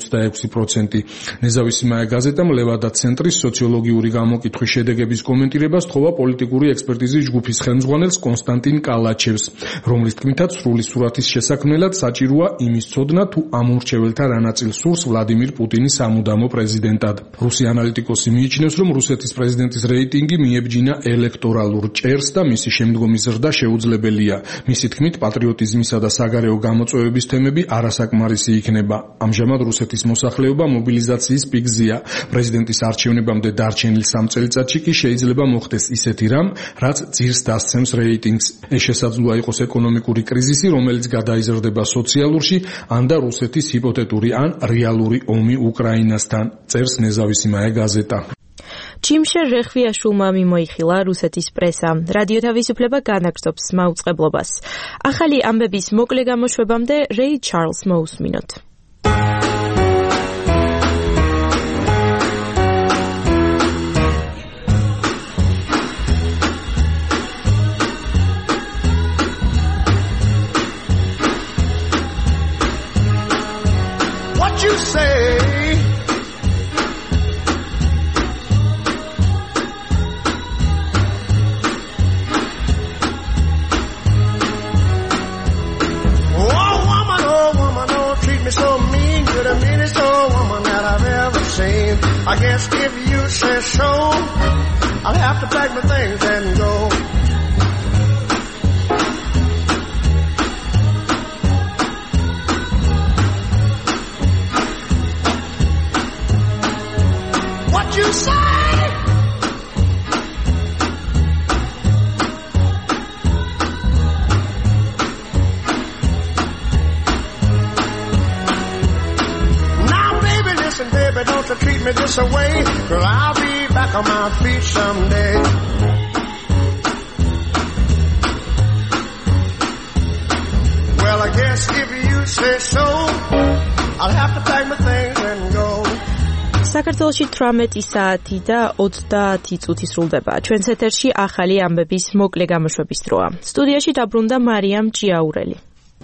46%. ნეზავისიმაე გაზეტამ ლევადა ცენტრის სოციოლოგიური გამოკითხვის შედეგების კომენტირებას თხოვა პოლიტიკური ექსპერტიზის ჯგუფის ხელმძღვანელს კონსტანტინ კალაჩევს, რომლის თქმითაც სრული სურათის შესაქმნელად საჭიროა იმის ცოდნა, თუ ამ ურჩეველთა რა ნაწილს სურს ვლადიმირ პუტინის სამუდამო პრეზიდენტად. რუსი ანალიტიკოსი მიიჩნევს, რომ რუსეთის პრეზიდენტის რეიტინგი მიებჯინა ელექტორალურ ჭერს და მისი შემდგომი ზრდა შეუძლებელია. მისი თქმით, პატრიოტიზმისა და საგარეო გამოწვევების თემები არასაკმარისი იქნება. ამჟამად რუსეთის მოსახლეობა მობილიზაციის პიკზეა. პრეზიდენტის არჩევნებამდე დარჩენილ 3 წელიწადში კი შეიძლება მოხდეს ისეთი რამ, რაც ძირს დასცემს რეიტინგს. ეს შესაძლოა იყოს ეკონომიკური კრიზისი, რომელიც გადაიზრდება სოციალურში, ან და რუსეთის ჰიპოთეტური ან რეალური ომი უკრაინასთან, წერს ნეზავისიმაე გაზეტა. ჯიმშერ რეხვიაშვილმა მიმოიხილა რუსეთის პრესა. რადიო თავისუფლება განაგრძობს მაუწყებლობას. ახალი ამბების მოკლე გამოშვებამდე რეი ჩარლს მოусმინოთ. I guess if you say so, I'll have to pack my things and go. me this away, 'cause I'll be back on my feet someday. Well, I guess if you say so, I'll have to pack my things and go. საქართველოში 18 საათი და 30 წუთი სრულდება. ჩვენს ეთერში ახალი ამბების მოკლე გამოშვების დროა. სტუდიაში დაბრუნდა მარიამ ჭიაურელი.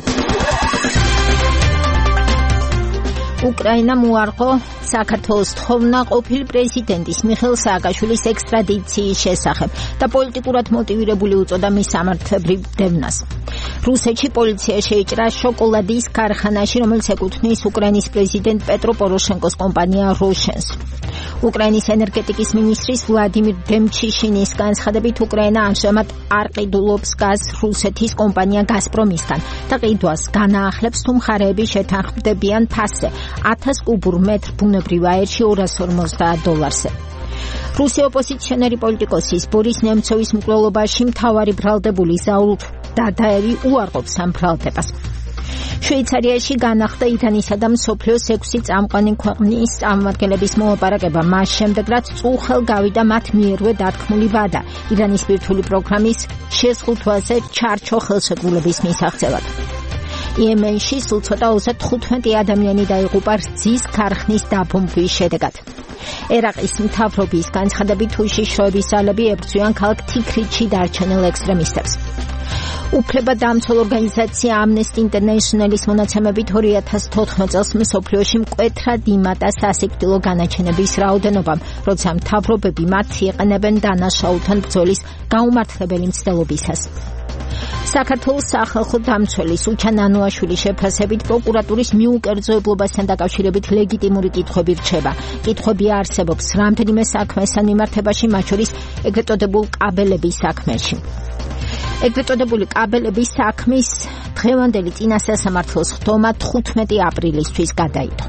უკრაინამ უარყო საქართველოს თხოვნა ყოფილი პრეზიდენტის მიხეილ სააკაშვილის ექსტრადიციის შესახებ და პოლიტიკურად მოტივირებული უწოდა მის სამართლებრივ დევნას. რუსეთში პოლიცია შეიჭრა შოკოლადის ქარხანაში, რომელიც ეკუთვნის უკრაინის პრეზიდენტ პეტრო პოროშენკოს კომპანია როშენს. უკრაინის ენერგეტიკის მინისტრის ვლადიმირ დემჩიშინის განცხადებით, უკრაინა ამჟამად არ ყიდულობს გაზს რუსეთის კომპანია გაზპრომისგან და ყიდვას განაახლებს, თუ მხარეები შეთანხმდებიან ფასზე 1000 კუბურ მეტრ ბუნებრივ აირში $250-ზე. რუსი ოპოზიციონერი პოლიტიკოსის ბორის ნემცოვის მკვლელობაში მთავარი ბრალდებული ზაურ დადაევი უარყოფს ამ ბრალდებას. შვეიცარიაში განახდა ირანისა და მსოფლიოს 6 წამყვანი ქვეყნის წარმომადგენლების მოლაპარაკება მას შემდეგ, რაც წუხელ გავიდა მათ მიერვე დათქმული ვადა ირანის ბირთვული პროგრამის შეზღუდვაზე ჩარჩო ხელშეკრულების მისაღწევად. იემენში სულ ცოტა 35 ადამიანი დაიღუპა რძის ქარხნის დაბომბვის შედეგად. ერაყის მთავრობის განცხადებით, უშიშროების ძალები ებრძვიან ქალაქ თიქრიტში დარჩენილ ექსტრემისტებს. უფლებადამცველ ორგანიზაცია Amnesty International-ის მონაცემებით 2014 წელს მსოფლიოში მკვეთრად იმატა სასიკვდილო განაჩენების რაოდენობა, როცა მთავრობები მათ იყენებენ დანაშაულთან ბრძოლის გაუმართლებელი მცდელობისას. საქართველოს სახალხო დამცველის უჩან ანუაშვილის შეფასებით პროკურატურის მიუკერძოებლობასთან დაკავშირებით ლეგიტიმური კითხვები რჩება. კითხვები არსებობს რამდენიმე საქმესთან მიმართებაში, მათ შორის ეგრეთ წოდებულ კაბელების საქმეში. ეგრეთ წოდებული კაბელების საქმის დღევანდელი წინასასამართლოს ხდომა 15 აპრილისთვის გადაიდო.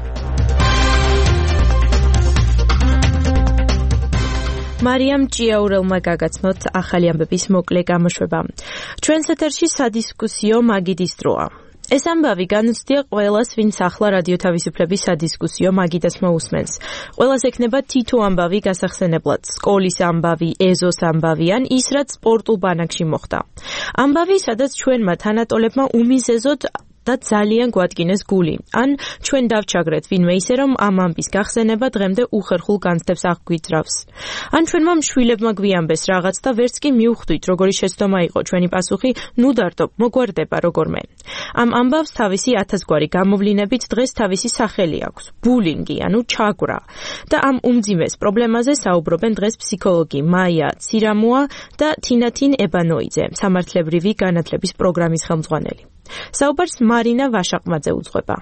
მარიამ ჭიაურელმა გაგაცნოთ ახალი ამბების მოკლე გამოშვება. ჩვენს ეთერში სადისკუსიო მაგიდის დროა. ეს ამბავი განუცდია ყველას, ვინც ახლა რადიო თავისუფლების სადისკუსიო მაგიდას მოусმენს. ყველას ექნება თითო ამბავი გასახსენებლად, სკოლის ამბავი, ეზოს ამბავი ან ის, რაც სპორტულ ბანაკში მოხდა. ამბავი, სადაც ჩვენმა თანატოლებმა უმიზეზოდ და ძალიან გვადგინეს გული. ან ჩვენ დავჩაგრეთ ვინმე ისე, რომ ამ ამბის გახსენება დღემდე უხერხულ განცდებს აღგვიძრავს. ან ჩვენმა მშვილებმა გვიამბეს რაღაც და ვერც კი მივხვდით, როგორი შეცდომა იყო ჩვენი პასუხი, ნუ დარტო, მოგვარდება როგორმე. ამ ამბავს თავისი 1000 გვარი გამოვლინებით დღეს თავისი სახელი აქვს. ბულინგი, ანუ ჩაგვრა. და ამ უმძიმეს პრობლემაზე საუბრობენ დღეს ფსიქოლოგი მაია ცირამოა და თინათინ ებანოიძე, სამართლებრივი განათლების პროგრამის ხელმძღვანელი. საუბარს მარინა ვაშაყმაძე უძღვება.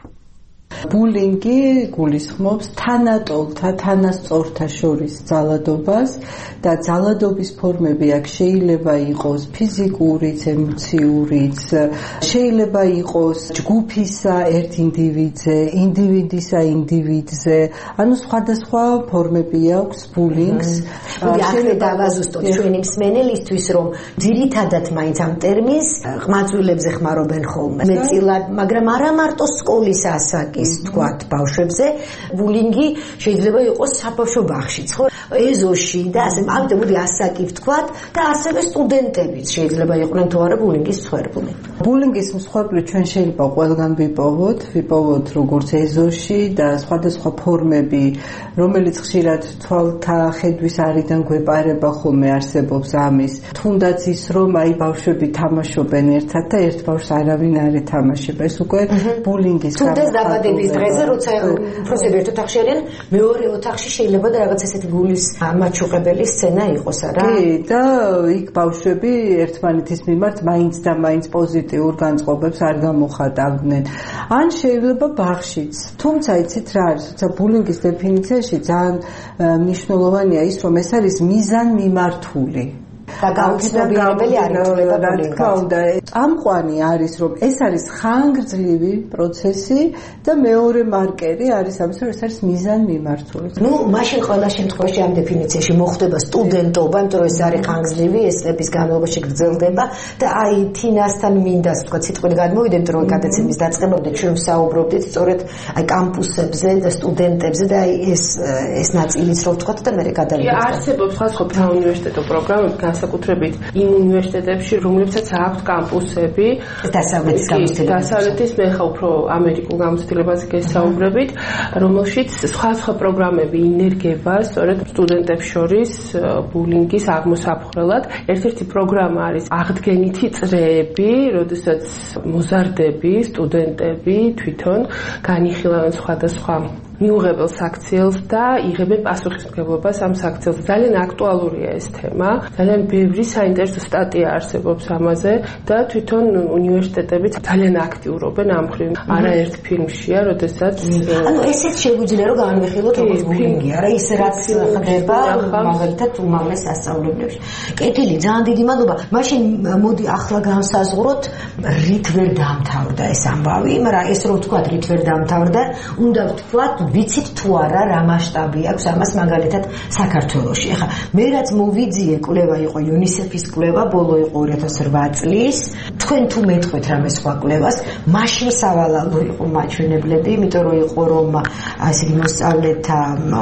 ბულინგი გულისხმობს თანატოლთა, თანასწორთა შორის ძალადობას და ძალადობის ფორმები აქ შეიძლება იყოს ფიზიკურიც, ემოციურიც, შეიძლება იყოს ჯგუფისა ერთ ინდივიდზე, ინდივიდისა ინდივიდზე, ანუ სხვადასხვა ფორმები აქვს ბულინგს. ახლა დავაზუსტოთ ჩვენი მსმენელისთვის, რომ ძირითადად მაინც ამ ტერმინს ყმაწვილებზე ხმარობენ ხოლმე. მეტწილად, მაგრამ არა მარტო სკოლის ასაკი თქვათ ბავშვებზე, ბულინგი შეიძლება იყოს საბავშვო ბაღშიც, ხო? ეზოში და ასე ამიტომ ასაკი ვთქვათ და ასევე სტუდენტებიც შეიძლება იყვნენ თუ არა ბულინგის მსხვერპლი. ბულინგის მსხვერპლი ჩვენ შეიძლება ყველგან ვიპოვოთ როგორც ეზოში და სხვადასხვა ფორმები, რომელიც ხშირად თვალთა ხედვის არიდან გვეპარება ხოლმე არსებობს ამის. თუნდაც ის რომ აი ბავშვები თამაშობენ ერთად და ერთ ბავშვს არავინ არ ეთამაშება. ეს უკვე ბულინგის დაბადების დღეზე, როცა უფროსები ერთ ოთახში არიან, მეორე ოთახში შეიძლება და რაღაც ესეთი გულის მაჩუყებელი სცენა იყოს, არა? კი, და იქ ბავშვები ერთმანეთის მიმართ მაინც და მაინც პოზიტიურ განწყობებს არ გამოხატავდნენ. ან შეიძლება ბაღშიც. თუმცა იცით რა არის, როცა ბულინგის დეფინიციაში ძალიან მნიშვნელოვანია ის, რომ ეს არის მიზანმიმართული. და გაუცნობიერებელი არ ითვლება ბულინგად. წამყვანი არის რომ ეს არის ხანგრძლივი პროცესი და მეორე მარკერი არის ამის რომ ეს არის მიზანმიმართული. მაშინ ყველა შემთხვევაში ამ დეფინიციაში მოხდება სტუდენტობა, იმიტომ რომ ეს არის ხანგრძლივი, ეს წლების განმავლობაში გრძელდება და აი თინასთან მინდა თქვა სიტყვით გადმოვიდე, იმიტომ რომ გადაცემის დაწყებამდე ჩვენ ვსაუბრობდით სწორედ აი კამპუსებზე და სტუდენტებზე და აი ეს ნაწილიც რო ვთქვათ და მე გადავიდე. არსებობს სხვადასხვა უნივერსიტეტო პროგრამები, განსაკუთრებით იმ უნივერსიტეტებში, რომლებსაც აქვთ კამპუსები, დასავლეთის მე ხა უფრო ამერიკულ გამოცდილებაზე გესაუბრებით, რომელშიც სხვადასხვა პროგრამები ინერგება სწორედ სტუდენტებს შორის ბულინგის აღმოსაფხრელად. ერთ-ერთი პროგრამა არის აღდგენითი წრეები, როდესაც მოზარდები, სტუდენტები თვითონ განიხილავენ სხვადასხვა მიუღებელ საქციელს და იღებენ პასუხისმგებლობას ამ საქციელს. ძალიან აქტუალურია ეს თემა, ძალიან ბევრი საინტერესო სტატია არსებობს ამაზე და თვითონ უნივერსიტეტებიც ძალიან აქტიურობენ ამ მხრივ. არაერთ ფილმშია, როდესაც ესეც შეგვიძლია რომ განვიხილოთ როგორც ბულინგი, არა ის რაც ხდება მაგალითად უმაღლეს სასწავლებლებში. კეთილი, ძალიან დიდი მადლობა. მაშინ მოდი ახლა განსაზღვროთ, რით ვერ დამთავრდა ეს ამბავი, მაგრამ ეს რო ვთქვათ, რით ვერ დამთავრდა, უნდა ვთქვათ ვიცით თუ არა რა მასშტაბი აქვს ამას მაგალითად საქართველოში. ეხლა მე რაც მოვიძიე კვლევა იყო UNICEF-ის კვლევა, ბოლო იყო 2008 წლის. თქვენ თუ მეტყვით რამე სხვა კვლევას, მაშინ სავალალო იყო მაჩვენებლები, იმიტომ რომ იყო რომ ასე მოსწავლეთა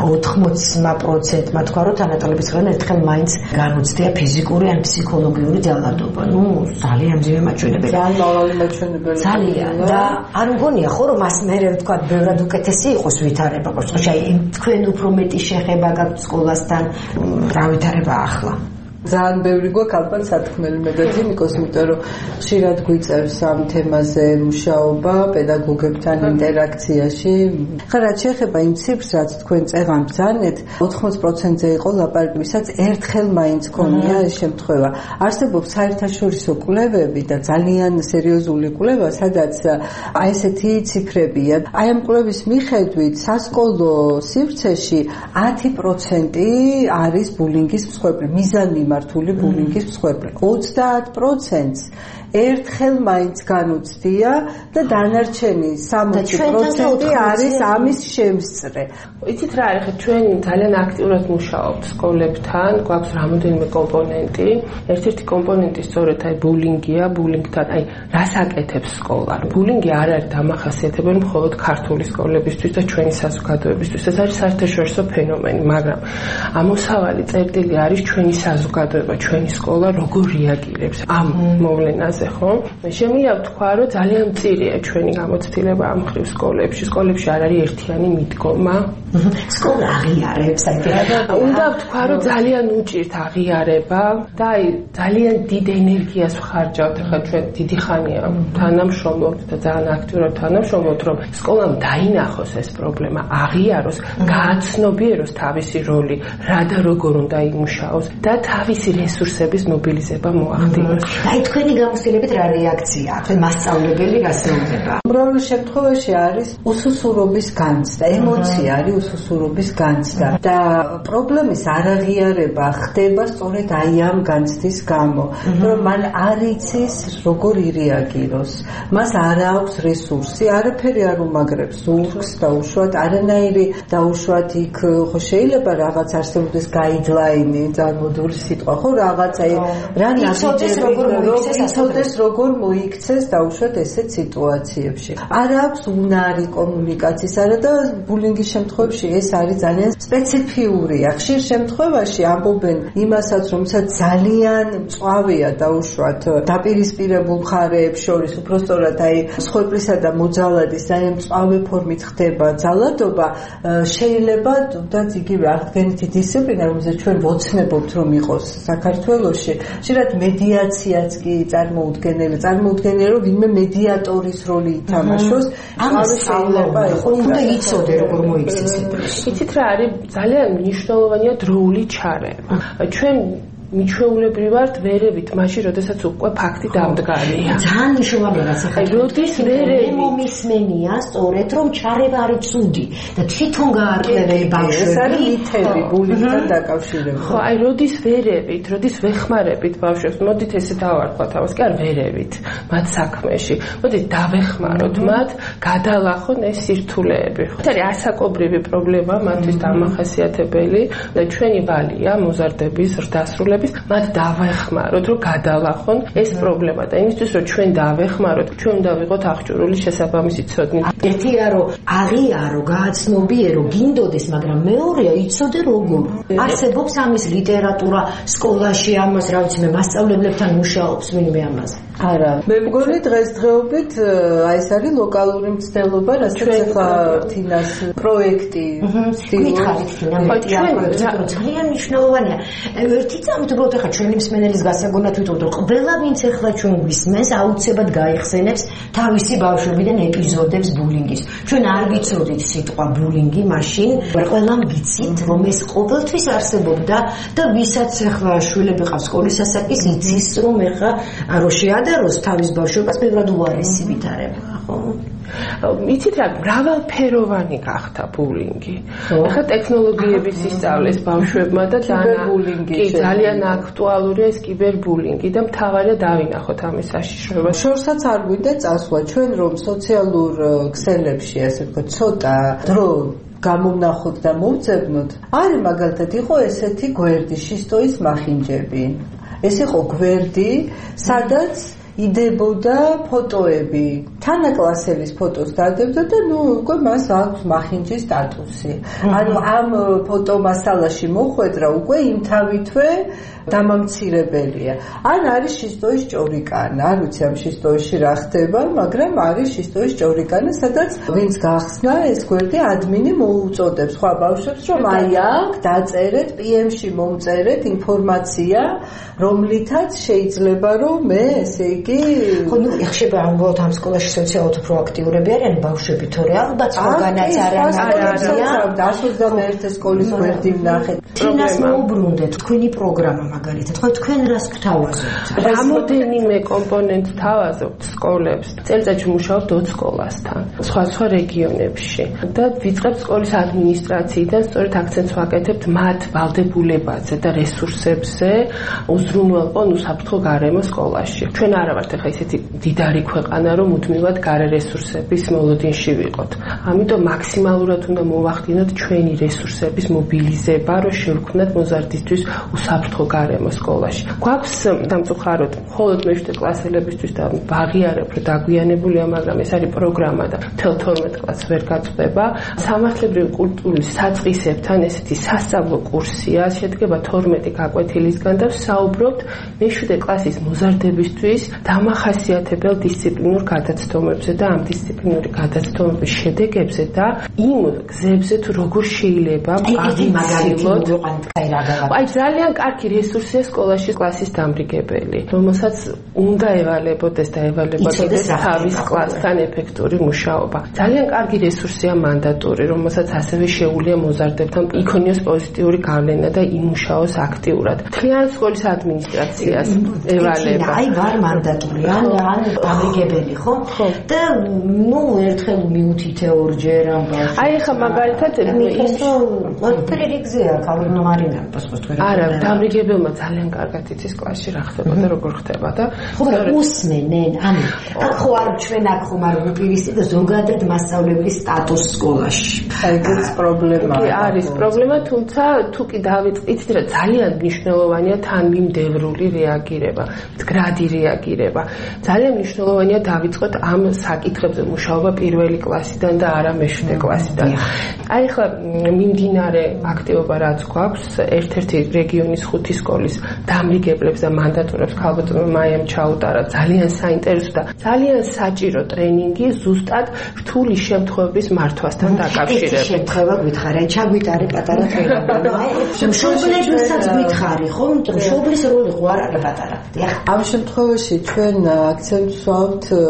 80% თქვა რომ თანატოლების ხელიდან ერთხელ მაინც განუცდია ფიზიკური ან ფსიქოლოგიური ძალადობა. ძალიან მძიმე მაჩვენებელი. ძალიან მაღალი მაჩვენებელი. ძალიან და არ მგონია ხო რომ მას მე ვთქვა ბევრად უკეთესი იყოს ვითარება ყოჩხი. აი თქვენ უფრო მეტი შეხება გაქვთ სკოლასთან, რა ვითარება ახლა? ძალიან ბევრი გვაქვს ალბათ სათქმელი მედაცინიკოს, იმიტომ რომ ხშირად გვიწევს ამ თემაზე მუშაობა პედაგოგებთან ინტერაქციაში. ხა რაც შეეხება იმ ციფრს, რაც თქვენ წეღან ბრძანეთ, 80%-ზე იყო ლაპარაკი, ვისაც ერთხელ მაინც ქონია ეს შემთხვევა. არსებობს საერთაშორისო კვლევები და ძალიან სერიოზული კვლევა, სადაც აი ესეთი ციფრებია. აი ამ კვლევის მიხედვით სასკოლო სივრცეში 10% არის ბულინგის მსხვერპლი, მართული ბულინგის მსხვერპლი. 30%-ს ერთხელ მაინც განუცდია და დანარჩენი 60% არის ამის შემსწრე. იცით რა არის, ჩვენ ძალიან აქტიურად მუშაობთ სკოლებთან, გვაქვს რამოდენიმე კომპონენტი. ერთ-ერთი კომპონენტი სწორედ აი ბულინგია, ბულინგთან აი რას აკეთებს სკოლა. ბულინგი არ არის დამახასიათებელი მხოლოდ ქართული სკოლებისთვის და ჩვენი საზოგადოებისთვის. ეს არის საერთაშორისო ფენომენი, მაგრამ ამოსავალი წერტილი არის ჩვენი საზოგადოება, ჩვენი სკოლა როგორ რეაგირებს ამ მოვლენაზე. ხო? შემიძლია ვთქვა, რომ ძალიან მწირია ჩვენი გამოცდილება ამ მხრივ სკოლებში. სკოლებში არ არის ერთიანი მიდგომა. სკოლა აღიარებს აი უნდა ვთქვა, რომ ძალიან უჭირთ აღიარება და აი ძალიან დიდ ენერგიას ვხარჯავთ. ახლა ჩვენ დიდი ხანია თანამშრომლობთ და ძალიან აქტიურად თანამშრომლობთ, რომ სკოლამ დაინახოს ეს პრობლემა, აღიაროს, გააცნობიეროს თავისი როლი, რა და როგორ უნდა იმუშაოს და თავისი რესურსების მობილიზება მოახდინოს. აი თქვენი გამოცდილებით რა რეაქცია აქვს მასწავლებელი გასაუბრება? უბრალოდ შემთხვევაში არის უსუსურობის განცდა, ემოცია არის უსუსურობის განცდა და პრობლემის არაღიარება ხდება სწორედ აი ამ განცდის გამო, რომ მან არ იცის როგორ ირეაგიროს, მას არ აქვს რესურსი, არაფერი არ უმაგრებს ზურგს დაუშვათ, არანაირი დაუშვათ იქ ხო შეიძლება რაღაც არსებობდეს გაიდლაინი, ძალიან მოდული სიტყვა, ხო რაღაც აი რა იცოდეს როგორ მოიქცეს დაუშვათ ესეთ სიტუაციებში. არ აქვს უნარი კომუნიკაციის, არა და ბულინგის შემთხვევაში ეს არის ძალიან სპეციფიურია. ხშირ შემთხვევაში ამბობენ იმასაც, რომელსაც ძალიან მწვავეა დაუშვათ დაპირისპირებულ მხარეებს შორის, უფრო სწორად აი მსხვერპლისა და მოძალადის ძალიან მწვავე ფორმით ხდება ძალადობა, შეიძლება თუნდაც იგივე აღდგენითი დისციპლინა, რომელზეც ჩვენ ვოცნებობთ რომ იყოს საქართველოში, ხშირად მედიაციაც კი წარმოუდგენელია, რომ ვინმე მედიატორის როლი ითამაშოს. ამას შეიძლება უნდა იცოდე როგორ მოიქცეს. იცით რა არის ძალიან მნიშვნელოვანია დროული ჩარევა. ჩვენ მიჩვეულებრივ ვართ ვერევით მაშინ როდესაც უკვე ფაქტი დამდგარია ძალიან მნიშვნელოვანია რაც ახლა როდის ვერევით მომისმენია სწორედ რომ ჩარევა არის ცუდი და თვითონ გაარკვევენ ბავშვები ეს არის მითები ბულინგთან დაკავშირებით ხო აი როდის ვერევით როდის ვეხმარებით ბავშვებს მოდით ესე დავარქვათ ამას კი არ ვერევით მათ საქმეში მოდით დავეხმაროთ მათ გადალახონ ეს სირთულეები ხო ეს არის ასაკობრივი პრობლემა მათთვის დამახასიათებელი და ჩვენი ვალია მოზარდების დასრულების მათ დავეხმაროთ რომ გადალახონ ეს პრობლემა და იმისთვის რომ ჩვენ დავეხმაროთ ჩვენ უნდა ვიყოთ აღჭურვილი შესაბამისი ცოდნით ერთია რომ აღიარო გააცნობიერო გინდოდეს მაგრამ მეორეა იცოდე როგორ არსებობს ამის ლიტერატურა სკოლაში ამას რა ვიცი მე მასწავლებლებთან მუშაობს ვინმე ამაზე არა მე მგონი დღესდღეობით აი ეს არის ლოკალური მცდელობა რასაც ახლა თინას პროექტი ძალიან მნიშვნელოვანია ერთი წამით უბრალოდ ახლა ჩვენი მსმენელის გასაგონად ვიტყოდ რომ ყველა ვინც ახლა ჩვენ გვისმენს აუცილებლად გაიხსენებს თავისი ბავშვებიდან ეპიზოდებს ბულინგის ჩვენ არ ვიცოდით სიტყვა ბულინგი მაშინ ყველამ ვიცით რომ ეს ყოველთვის არსებობდა და ვისაც ახლა შვილები ყავს სკოლის ასაკის იცის რომ ახლა რო შეადაროს თავის ბავშვობას ბევრად უარესი ვითარება ხო იცით რა მრავალფეროვანი გახდა ბულინგი ახლა ტექნოლოგიების ისწავლეს ბავშვებმა და ძალიან აქტუალურია ეს კიბერბულინგი და მთავარია დავინახოთ ამის საშიშროებას შორსაც არ გვინდა წასვლა ჩვენ რომ სოციალურ ქსელებში ასე ვთქვათ ცოტა დრო გამოვნახოთ და მოვძებნოთ არის მაგალითად იყო ესეთი გვერდი შისტოის მახინჯები ეს იყო გვერდი სადაც იდებოდა ფოტოები თანაკლასელის ფოტოს დადებდა და ნუ უკვე მას აქვს მახინჯის სტატუსი ანუ ამ ფოტომასალაში მოხვედრა უკვე იმთავითვე დამამცირებელია ან არის შისტოის ჭორიკანა არ ვიცი ამ შისტოისში რა ხდება მაგრამ არის შისტოის ჭორიკანა სადაც ვინც გახსნა ეს გვერდი ადმინი მოუწოდებს სხვა ბავშვებს რომ აი აქ დაწერეთ PM-ში მომწერეთ ინფორმაცია რომლითაც შეიძლება რომ მე ესე იგი ხო ნუ ეხება ამბობთ ამ სკოლაში სოციალურად პროაქტიურები არიან ბავშვები თორე ალბათ სხვაგანაც არიან და 21 სკოლის გვერდი ვნახეთ თინას მოუბრუნდეთ თქვენი პროგრამა მაგალითად ხო თქვენ რას გთავაზობთ რამოდენიმე კომპონენტს თავაზობთ სკოლებს წელიწადში მუშაობთ 20 სკოლასთან სხვა რეგიონებში და ვიწყებთ სკოლის ადმინისტრაციიდან სწორედ აქცენტს ვაკეთებთ მათ ვალდებულებაზე და რესურსებზე უზრუნველყონ უსაფრთხო გარემო სკოლაში ჩვენ არა ვართ ახლა ისეთი დიდარი ქვეყანა რომ მუდმივად გარე რესურსების მოლოდინში ვიყოთ ამიტომ მაქსიმალურად უნდა მოვახდინოთ ჩვენი რესურსების მობილიზება რომ შევქმნათ მოზარდისთვის უსაფრთხო გარემო სკოლაში გვაქვს დამწუხაროდ მხოლოდ მე-7 კლასელებისთვის და ვაღიარებ რომ დაგვიანებულია მაგრამ ეს არის პროგრამა და მთელ 12 კლასს ვერ გაწყვეტება სამართლებრივი კულტურის საწყისებთან ესეთი სასწავლო კურსია შედგება 12 გაკვეთილისგან და საუბრობთ მე-7 კლასის მოზარდებისთვის დამახასიათებელ დისციპლინურ გადაცდომებზე და ამ დისციპლინური გადაცდომების შედეგებზე და იმ გზებზე თუ როგორ შეიძლება მაგალითად აი ძალიან კარგი რესურსია სკოლაში კლასის დამრიგებელი რომელსაც უნდა ევალებოდეს და ევალებოდეს თავის კლასთან ეფექტური მუშაობა ძალიან კარგი რესურსია მანდატური რომელსაც ასევე შეუძლია მოზარდებთან იქონიოს პოზიტიური გავლენა და იმუშაოს აქტიურად მთლიან სკოლის ადმინისტრაციას ევალება აი ვარ მანდატური ან დამრიგებელი ხო და ნუ ერთხელ მიუთითე ორჯერ ამ ბავშვს აი ხა მაგალითად ის პრერიგზია კალორინა მარინა პასპორტი არა დამრიგებელმა ძალიან კარგად იცის კლასში რა ხდება და როგორ ხდება და ხო უსმენენ ანუ ხო არ ჩვენ აქ ხომ არ ვიპირისით და ზოგადად მასწავლებლის სტატუს სკოლაში აი ეს პრობლემა კი არის პრობლემა თუმცა თუ კი დავიწყით რა ძალიან მნიშვნელოვანია თანმიმდევრული რეაგირება მდგრადი რეაგირება ძალიან მნიშვნელოვანია დავიწყოთ ამ საკითხებზე მუშაობა პირველი კლასიდან და არა მე-7 კლასიდან აი ხა მიმდინარე აქტივობა რაც გვაქვს ერთ-ერთი რეგიონის 5 სკოლის დამრიგებლებს და მანდატურებს ქალბატონმა მაიამ ჩაუტარა ძალიან საინტერესო და ძალიან საჭირო ტრენინგი ზუსტად რთული შემთხვევების მართვასთან დაკავშირებით. შემთხვევა გითხარი, ჩაგვიტარე პატარა ტრენინგი. მშობლებსაც გითხარი, ხო? მშობლის როლი ხო არ არის პატარა. ამ შემთხვევაში ჩვენ აქცენტს ვავთ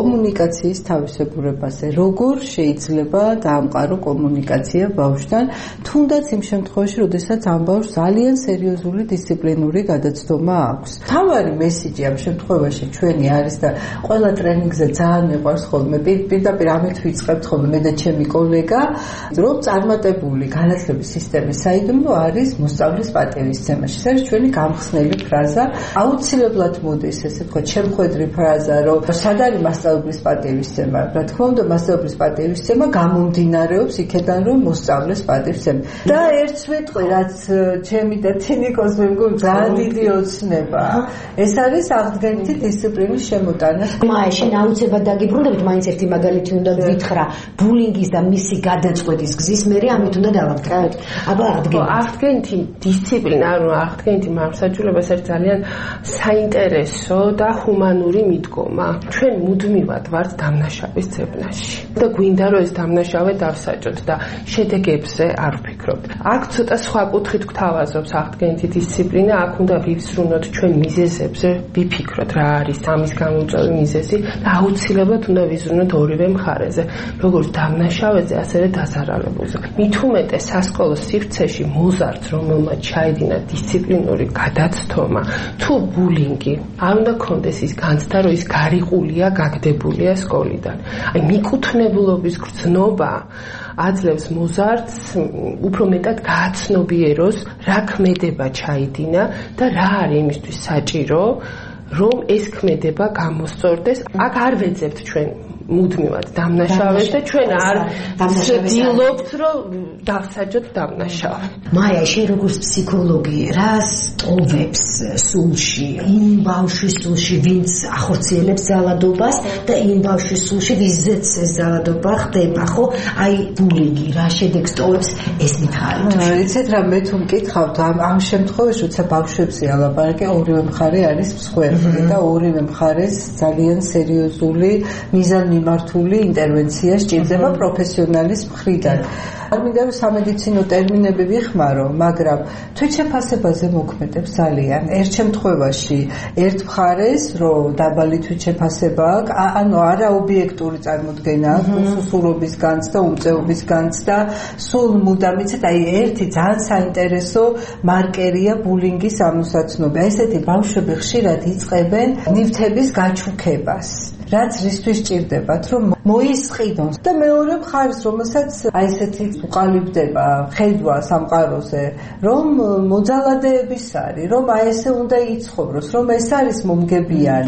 კომუნიკაციის თავისებურებაზე. როგორ შეიძლება დაამყარო კომუნიკაცია ბავშვთან, თუნდაც იმ შემთხვევაში, როდესაც ამ ბავშვს ძალიან სერიოზული დისციპლინური გადაცდომა აქვს. თავარი მესიჯი ამ შემთხვევაში ჩვენი არის და ყველა ტრენინგზე ძალიან მიყვარს ხოლმე. პირდაპირ ამით ვიწყებთ ხოლმე მე და ჩემი კოლეგა, რომ წარმატებული განათლების სისტემის საიდუმლო არის მოსწავლის პატივისცემაში. ეს არის ჩვენი გამხსნელი ფრაზა. აუცილებლად მოდის ესე თქვა ჩემხვედრი ფრაზა, რომ სად არის მასწავლებლის პატივისცემა? რა თქმა უნდა, მასწავლებლის პატივისცემა გამომდინარეობს იქედან, რომ მოსწავლეს პატივისცემა. და ერთს ვიტყვი, რაც ჩემი და თინიკოს მე მგონი ძალიან დიდი ოცნება. ეს არის აღდგენითი დისციპლინის შემოტანა. მაშინ აუცილებლად დაგიბრუნდებით, მაინც ერთი მაგალითი უნდა გითხრა, ბულინგის და მისი გადაწყვეტის გზის მერე ამით უნდა დავაგდოთ. აბა აღდგენითი დისციპლინა, ანუ აღდგენითი მართლმსაჯულება ეს არის ძალიან საინტერესო და ჰუმანური მიდგომა. ჩვენ მუდმივად ვართ დამნაშავის ძებნაში და გვინდა რომ ეს დამნაშავე დავსაჯოთ და შედეგებზე არ ვფიქრობთ. აქ ცოტა სხვა კუთხით გვთავაზობს აღდგენითი დისციპლინა, აქ უნდა ვიზრუნოთ ჩვენ მიზეზებზე, ვიფიქროთ რა არის ამის გამომწვევი მიზეზი და აუცილებლად უნდა ვიზრუნოთ ორივე მხარეზე, როგორც დამნაშავეზე, ასევე დაზარალებულზე. მით უმეტეს სასკოლო სივრცეში მოზარდს, რომელმაც ჩაედინა დისციპლინური გადაცდომა, თუ ბულინგი, არ უნდა კონდეს ის განცდა, რომ ის გარიყულია, გაგდებულია სკოლიდან. აი მიკუთვნებულობის გრძნობა აძლევს მოზარდს უფრო მეტად გააცნობიეროს, რა ქმედება ჩაიდინა და რა არის იმისთვის საჭირო, რომ ეს ქმედება გამოსწორდეს. აქ არ ვეძებთ ჩვენ მუდმივად დამნაშავეს და ჩვენ არ ვცდილობთ, რომ დავსაჯოთ დამნაშავე. მაია, შენ როგორც ფსიქოლოგი, რას ტოვებს სულში, იმ ბავშვის სულში, ვინც ახორციელებს ძალადობას და იმ ბავშვის სულში, ვიზეც ეს ძალადობა ხდება, ხო? აი, ბულინგი, რა შედეგს ტოვებს ეს მითხარი? იცით რა, მე თუ მკითხავთ, ამ შემთხვევაში, როცა ბავშვებზე ალაპარაკე, ორივე მხარე არის მსხვერპლი და ორივე მხარეს ძალიან სერიოზული მიზანმიმართული ინტერვენცია სჭირდება პროფესიონალის მხრიდან. არ მინდა რომ სამედიცინო ტერმინები ვიხმარო, მაგრამ თვითშეფასებაზე მოქმედებს ძალიან. ერთ შემთხვევაში ერთ მხარეს, რომ დაბალი თვითშეფასება აქვს, ანუ არა ობიექტური წარმოდგენა აქვს, უსუსურობის განცდა, უმწეობის განცდა, სულ მუდამ იცით, აი ერთი ძალიან საინტერესო მარკერია ბულინგის ამოსაცნობი. ესეთი ბავშვები ხშირად იწყებენ ნივთების გაჩუქებას. რაც რისთვის ჭირდებათ, რომ მოისყიდონ და მეორე მხარეს, რომელსაც აი ესეთი უყალიბდება ხედვა სამყაროზე, რომ მოძალადეების არის, რომ აი ესე უნდა იცხოვროს, რომ ეს არის მომგებიანი და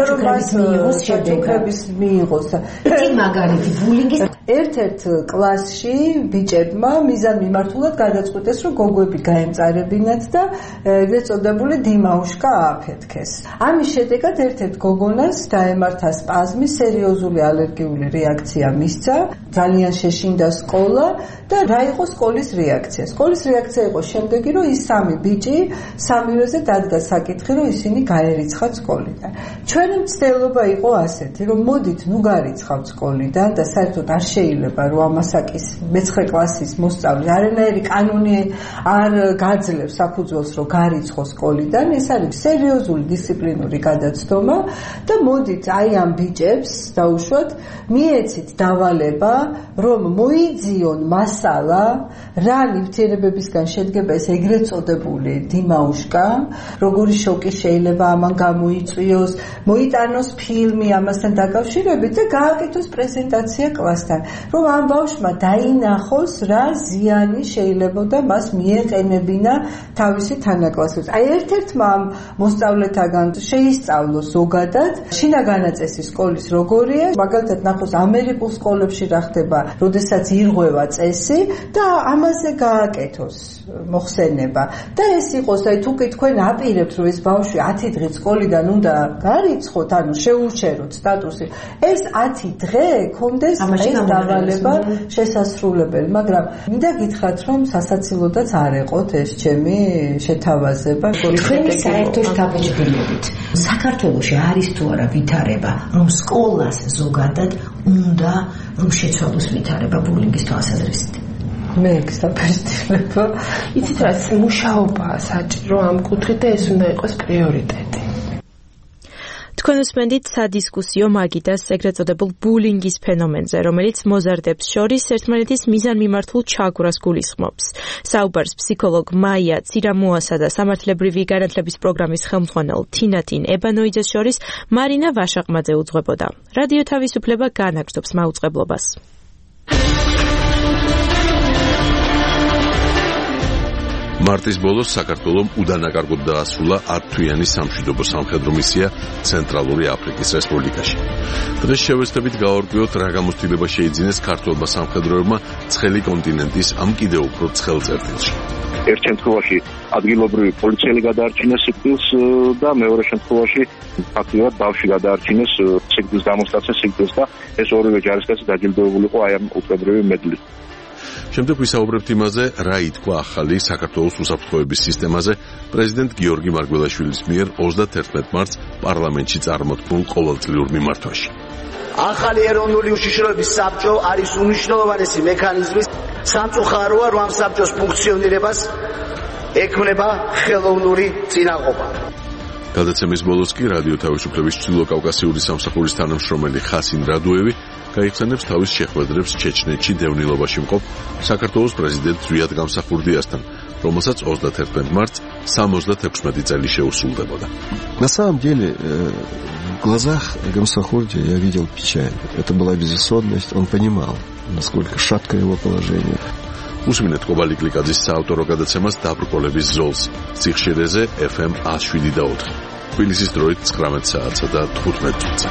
შეფასების მიიღოს. ერთი მაგალითი ბულინგის ერთ-ერთ კლასში ბიჭებმა მიზანმიმართულად გადაწყვიტეს, რომ გოგოები გაემწარებინათ და ეგრეთ წოდებული დიმაუშკა ააფეთქეს. ამის შედეგად ერთ-ერთ გოგონას დაემართა სპაზმი, სერიოზული ალერგიული რეაქცია მისცა, ძალიან შეშინდა სკოლა და რა იყო სკოლის რეაქცია? სკოლის რეაქცია იყო შემდეგი, რომ ის სამი ბიჭი სამივეზე დადგა საკითხი, რომ ისინი გაერიცხათ სკოლიდან. ჩვენი მცდელობა იყო ასეთი, რომ მოდით, ნუ გარიცხავთ სკოლიდან და საერთოდ არ შეიძლება რომ ამასაკის მე-9 კლასის მოსწავლე არანაირი კანონი არ გაძლევს საფუძველს, რომ გარიცხოს სკოლიდან. ეს არის სერიოზული დისციპლინური გადაცდომა და მოდით აი ამ ბიჭებს დაუშვათ, მიეცით დავალება, რომ მოიძიონ მასალა, რა ნივთიერებებისგან შედგება ეს ეგრეთ წოდებული დიმაუშკა, როგორი შოკი შეიძლება ამან გამოიწვიოს, მოიტანოს ფილმი ამასთან დაკავშირებით და გააკეთოს პრეზენტაცია კლასთან, რომ ამ ბავშვმა დაინახოს რა ზიანი შეიძლებოდა მას მიეყენებინა თავისი თანაკლასელს. აი ერთ-ერთმა ამ მოსწავლეთაგან შეისწავლოს ზოგადად შინაგანაწესი სკოლის როგორია, მაგალითად ნახოს ამერიკულ სკოლებში რა ხდება, როდესაც ირღვევა წესი და ამაზე გააკეთოს მოხსენება. და ეს იყოს, აი თუ კი თქვენ აპირებთ, რომ ეს ბავშვი 10 დღით სკოლიდან უნდა გარიცხოთ, ანუ შეურჩეროთ სტატუსი, ეს 10 დღე კონდეს ეს დავალება შესასრულებელი, მაგრამ მინდა გითხრათ, რომ სასაცილოდაც არ ეყოთ ეს ჩემი შეთავაზება. თქვენი საერთო შთაბეჭდილებით საქართველოში არის თუ არა ვითარება, რომ სკოლას ზოგადად უნდა რომ შეცვალოს ვითარება ბულინგის თვალსაზრისით? მე გსაბეჭდილება. იცით რა, მუშაობაა საჭირო ამ კუთხით და ეს უნდა იყოს პრიორიტეტი. თქვენ უსმენთ სადისკუსიო მაგიდას ეგრეთ წოდებულ ბულინგის ფენომენზე, რომელიც მოზარდებს შორის ერთმანეთის მიზანმიმართულ ჩაგვრას გულისხმობს. საუბარს ფსიქოლოგ მაია ცირამუასა და სამართლებრივი განათლების პროგრამის ხელმძღვანელ თინათინ ებანოიძეს შორის მარინა ვაშაყმაძე უძღვებოდა. რადიო თავისუფლება განაგრძობს მაუწყებლობას. მარტის ბოლოს საქართველოს უდანაკარგოდ დაასრულა 10 თვიანი სამშვიდობო სამხედრო მისია ცენტრალური აფრიკის რესპუბლიკაში. დღეს შევეცდებით გავარკვიოთ, რა გამოცდილება შეიძინეს ქართველმა სამხედროებმა ცხელი კონტინენტის ამ კიდევ უფრო ცხელ წერტილში. ერთ შემთხვევაში ადგილობრივი პოლიციელი გადაარჩინეს სიკვდილს და მეორე შემთხვევაში ფაქტიურად ბავშვი გადაარჩინეს სიკვდილის დამოსტაციის სიკვდილს და ეს ორივე ჯარისკაცი დაჯილდოებული იყო აი ამ უტყებრივი მედლით. შემდეგ ვისაუბრებთ იმაზე, რა ითქვა ახალი საქართველოს უსაფრთხოების სისტემაზე პრეზიდენტ გიორგი მარგველაშვილის მიერ 31 მარტს პარლამენტში წარმოთქმულ ყოველწლიურ მიმართვაში. ახალი ეროვნული უშიშროების საბჭო არის უმნიშვნელოვანესი მექანიზმი სამწუხაროა, რომ ამ საბჭოს ფუნქციონირებას ექმნება ხელოვნური წინაღობა. გადაცემის ბოლოს კი რადიო თავისუფლების ჩრდილოკავკასიური სამსახურის თანამშრომელი ხასინ რადუევი გაიხსენებს თავის შეხვედრებს ჩეჩნეთში დევნილობაში მყოფ საქართველოს პრეზიდენტ ზვიად გამსახურდიასთან, რომელსაც 31 მარტს 76 წელი შეუსრულდებოდა. На самом деле, в глазах Гамсахурдия я видел печаль. Это была безысходность, он понимал, насколько шатко его положение. უსმინეთ კობალი კლიკაძის საავტორო გადაცემას დაბრკოლების ზოლს ციხშირეზე FM 107.4. თბილისის დროით 19 საათსა და 15 წუთზე.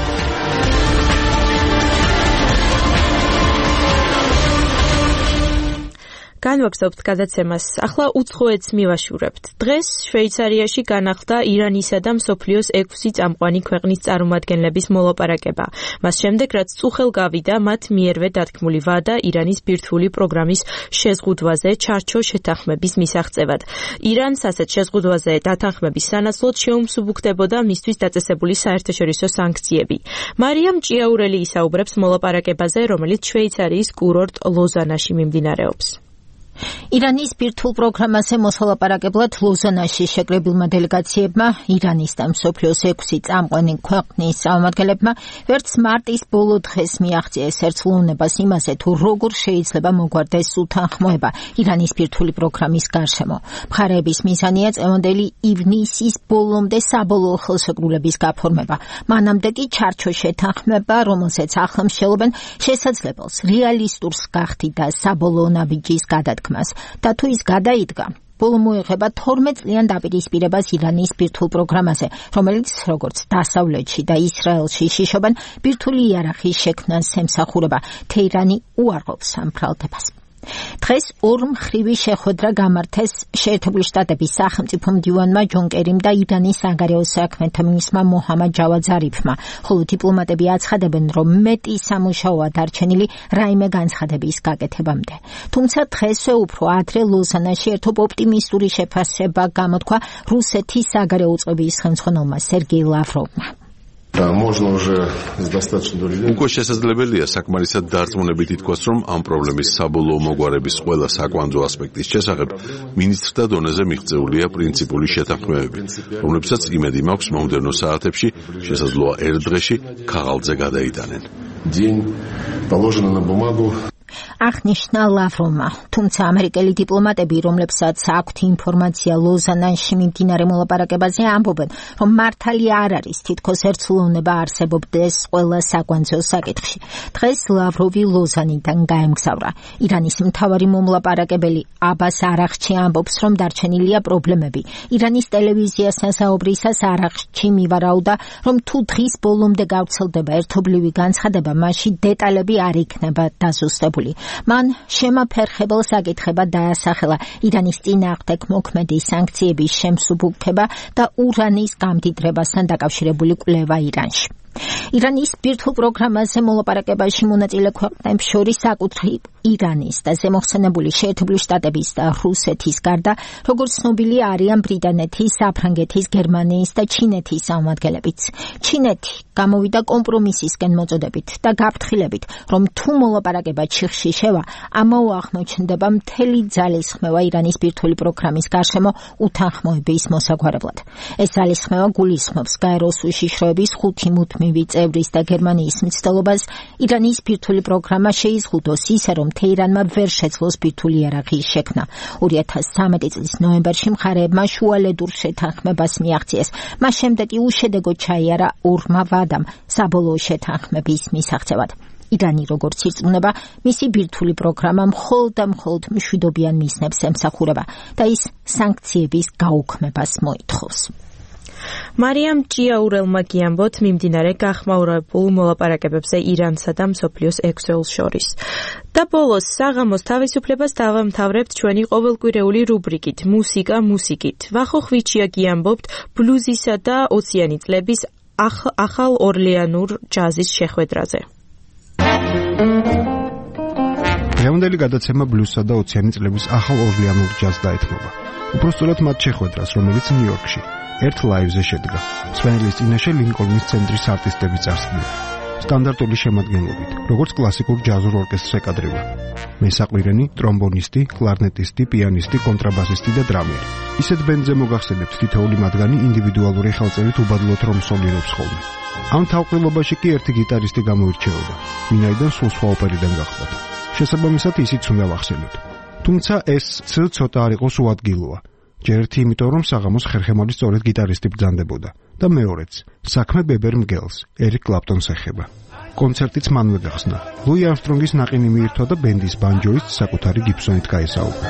განვაგრძობთ გადაცემას. ახლა უცხოეთს მივაშურებთ. დღეს შვეიცარიაში განახლდა ირანისა და მსოფლიოს 6 წამყვანი ქვეყნის წარმომადგენლების მოლაპარაკება. მას შემდეგ, რაც წუხელ გავიდა მათ მიერვე დათქმული ვადა ირანის ბირთვული პროგრამის შეზღუდვაზე ჩარჩო შეთანხმების მისაღწევად. ირანს ასეთ შეზღუდვაზე დათანხმების სანაცვლოდ შეუმსუბუქდებოდა მისთვის დაწესებული საერთაშორისო სანქციები. მარიამ ჭიაურელი ისაუბრებს მოლაპარაკებაზე, რომელიც შვეიცარიის კურორტ ლოზანაში მიმდინარეობს. ირანის ბირთვულ პროგრამაზე მოსალაპარაკებლად ლოზანაში შეკრებილმა დელეგაციებმა ირანის და მსოფლიოს 6 წამყვანი ქვეყნის წარმომადგენლებმა ვერც მარტის ბოლო დღეს მიაღწიეს ერთლოვნებას იმაზე, თუ როგორ შეიძლება მოგვარდეს უთანხმოება ირანის ბირთვული პროგრამის გარშემო. მხარეების მიზანია წევანდელი ივნისის ბოლომდე საბოლოო ხელშეკრულების გაფორმება. მანამდე კი ჩარჩო შეთანხმება, რომელზეც ახლა მსჯელობენ შესაძლებელს რეალისტურს გახდით და საბოლოო ნაბიჯის გადადგმა. და თუ ის გადაიდგა, ბოლო მოიღება 12 წლიან დაპირისპირებას ირანის ბირთვულ პროგრამაზე, რომელიც როგორც დასავლეთში და ისრაელში შიშობენ ბირთვული იარაღის შექმნას ემსახურება. თეირანი უარყოფს ამ ბრალდებას. დღეს ორმხრივი შეხვედრა გამართეს შეერთებული შტატების სახელმწიფო მდივანმა ჯონ კერიმ და ირანის საგარეო საქმეთა მინისტრმა მოჰამად ჯავად ზარიფმა, ხოლო დიპლომატები აცხადებენ, რომ მეტი სამუშაოა დარჩენილი რაიმე განცხადების გაკეთებამდე. თუმცა დღესვე უფრო ადრე ლოზანაში ერთობ ოპტიმისტური შეფასება გამოთქვა რუსეთის საგარეო წყობის ხელმძღვანელმა სერგეი ლავროვმა. უკვე შესაძლებელია საკმარისად დარწმუნებით ითქვას, რომ ამ პრობლემის საბოლოო მოგვარების ყველა საკვანძო ასპექტის შესახებ მინისტრთა დონეზე მიღწეულია პრინციპული შეთანხმებები, რომლებსაც იმედი მაქვს მომდევნო საათებში, შესაძლოა ერთ დღეში ქაღალდზე გადაიტანენ. აღნიშნა ლავროვმა, თუმცა ამერიკელი დიპლომატები, რომლებსაც აქვთ ინფორმაცია ლოზანაში მიმდინარე მოლაპარაკებაზე, ამბობენ, რომ მართალი არ არის თითქოს ერთლოვნება არსებობდეს ყველა საკვანძო საკითხში. დღეს ლავროვი ლოზანიდან გაემგზავრა. ირანის მთავარი მომლაპარაკებელი აბას არაღჩი ამბობს, რომ დარჩენილია პრობლემები. ირანის ტელევიზიასთან საუბრისას არაღჩი მივარაუდა, რომ თუ დღის ბოლომდე გავრცელდება ერთობლივი განცხადება, მაშინ დეტალები არ იქნება დაზუსტებული. მან შემაფერხებელ საკითხებად დაასახელა ირანის წინააღმდეგ მოქმედი სანქციების შემსუბუქება და ურანის გამდიდრებასთან დაკავშირებული კვლევა ირანში. ირანის ბირთვულ პროგრამაზე მოლაპარაკებაში მონაწილე ქვეყნებს შორის საკუთრივ ირანის და ზემოხსენებული შეერთებული შტატების და რუსეთის გარდა, როგორც ცნობილია, არიან ბრიტანეთის, საფრანგეთის, გერმანიის და ჩინეთის წარმომადგენლებიც. ჩინეთი გამოვიდა კომპრომისისკენ მოწოდებით და გაფრთხილებით, რომ თუ მოლაპარაკება ჩიხში შევა, ამაო აღმოჩნდება მთელი ძალისხმევა ირანის ბირთვული პროგრამის გარშემო უთანხმოების მოსაგვარებლად. ეს ძალისხმევა გულისხმობს გაეროს უშიშროების 5 მუდმივი წევრის და გერმანიის მცდელობას ირანის ბირთვული პროგრამა შეიზღუდოს ისე, რომ თეირანმა ვერ შეძლოს ბირთვული იარაღის შექმნა. 2013 წლის ნოემბერში მხარეებმა შუალედურ შეთანხმებას მიაღწიეს. მას შემდეგ უშედეგო ჩაიარა ორმა ვადამ საბოლოო შეთანხმების მისაღწევად. ირანი როგორც ირწმუნება, მისი ბირთვული პროგრამა მხოლოდ და მხოლოდ მშვიდობიან მიზნებს ემსახურება და ის სანქციების გაუქმებას მოითხოვს. მარიამ ჭიაურელმა გიამბოთ მიმდინარე გახმაურებულ მოლაპარაკებებზე ირანსა და მსოფლიოს 6 ველს შორის. და ბოლოს საღამოს თავისუფლებას დავამთავრებთ ჩვენი ყოველკვირეული რუბრიკით მუსიკა მუსიკით. ვახო ხვიჩია გიამბობთ ბლუზისა და ოციანი წლების ახალ ორლეანურ ჯაზის შეხვედრაზე. დღევანდელი გადაცემა ბლუზსა და ოციანი წლების ახალ ორლეანურ ჯაზს დაეთმობა. უпростоრად მათ შეხვედრას, რომელიც ნიუ-იორკში ერთ ლაივზე შედგა. მსვენელის წინაშე ლინკოლნის ცენტრის არტისტები წარსდგნენ. სტანდარტული შემადგენლობით, როგორც კლასიკურ ჯაზურ ორკესტრს ეკადრება. მესაყვირენი, ტრომბონისტი, კლარნეტისტი, პიანისტი, კონტრაბასისტი და დრამერი. ისეთ ბენდზე მოგახსენებთ თითოეული მათგანი ინდივიდუალური ხელწერით უბადლოდ რომ სოლირებს ხოლმე. ამ თავყრილობაში კი ერთი გიტარისტი გამოირჩეოდა, ვინაიდან სულ სხვა ოპერიდან გახლავთ. შესაბამისად ისიც უნდა ვახსენოთ. თუმცა ეს ცოტა არ იყოს უადგილოა. ჯერ ერთი იმიტომ, რომ საღამოს ხერხემალი სწორედ გიტარისტი ბრძანდებოდა და მეორეც, საქმე ბებერ მგელს, ერიკ კლაპტონს ეხება. კონცერტიც მანვე გახსნა. ლუი არმსტრონგის ნაყინი მიირთვა და ბენდის ბანჯოის საკუთარი გიბსონით გაესაუბრა.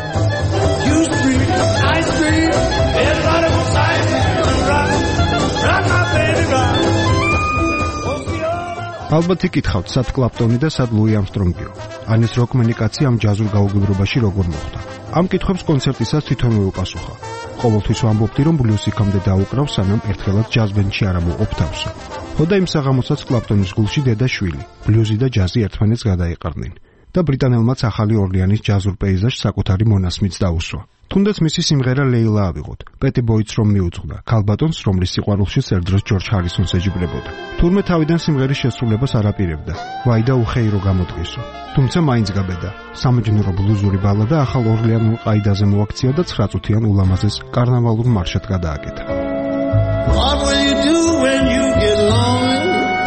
ალბათ იკითხავთ, სად კლაპტონი და სად ლუი არმსტრონგიო. ან ეს როკმენი კაცი ამ ჯაზურ გაუგებრობაში როგორ მოხვდა. ამ კითხვებს კონცერტისას თვითონვე უპასუხა. ყოველთვის ვამბობდი, რომ ბლუზ იქამდე დაუკრავ, სანამ ერთხელაც ჯაზ ბენდში არ ამოყოფ თავსო. ხოდა იმ საღამოსაც კლაპტონის გულში დედა შვილი, ბლუზი და ჯაზი ერთმანეთს გადაეყარნენ და ბრიტანელმაც ახალი ორლეანის ჯაზურ პეიზაჟს საკუთარი მონასმიც დაუსვა. თუნდაც მისი სიმღერა ლეილა ავიღოთ, პეტი ბოიტს რომ მიუძღვნა, ქალბატონს, რომლის სიყვარულში სერდროს ჯორჯ ჰარისონს ეჯიბრებოდა. თურმე თავიდან სიმღერის შესრულებას არ აპირებდა, ვაი და უხეირო გამოდგესო. თუმცა მაინც გაბედა. სამეჯნურო ბლუზური ბალადა ახალ ორლეანურ ყაიდაზე მოაქცია და 9 წუთიან ულამაზეს კარნავალურ მარშად გადააკეთა. What will you do when you get lonely?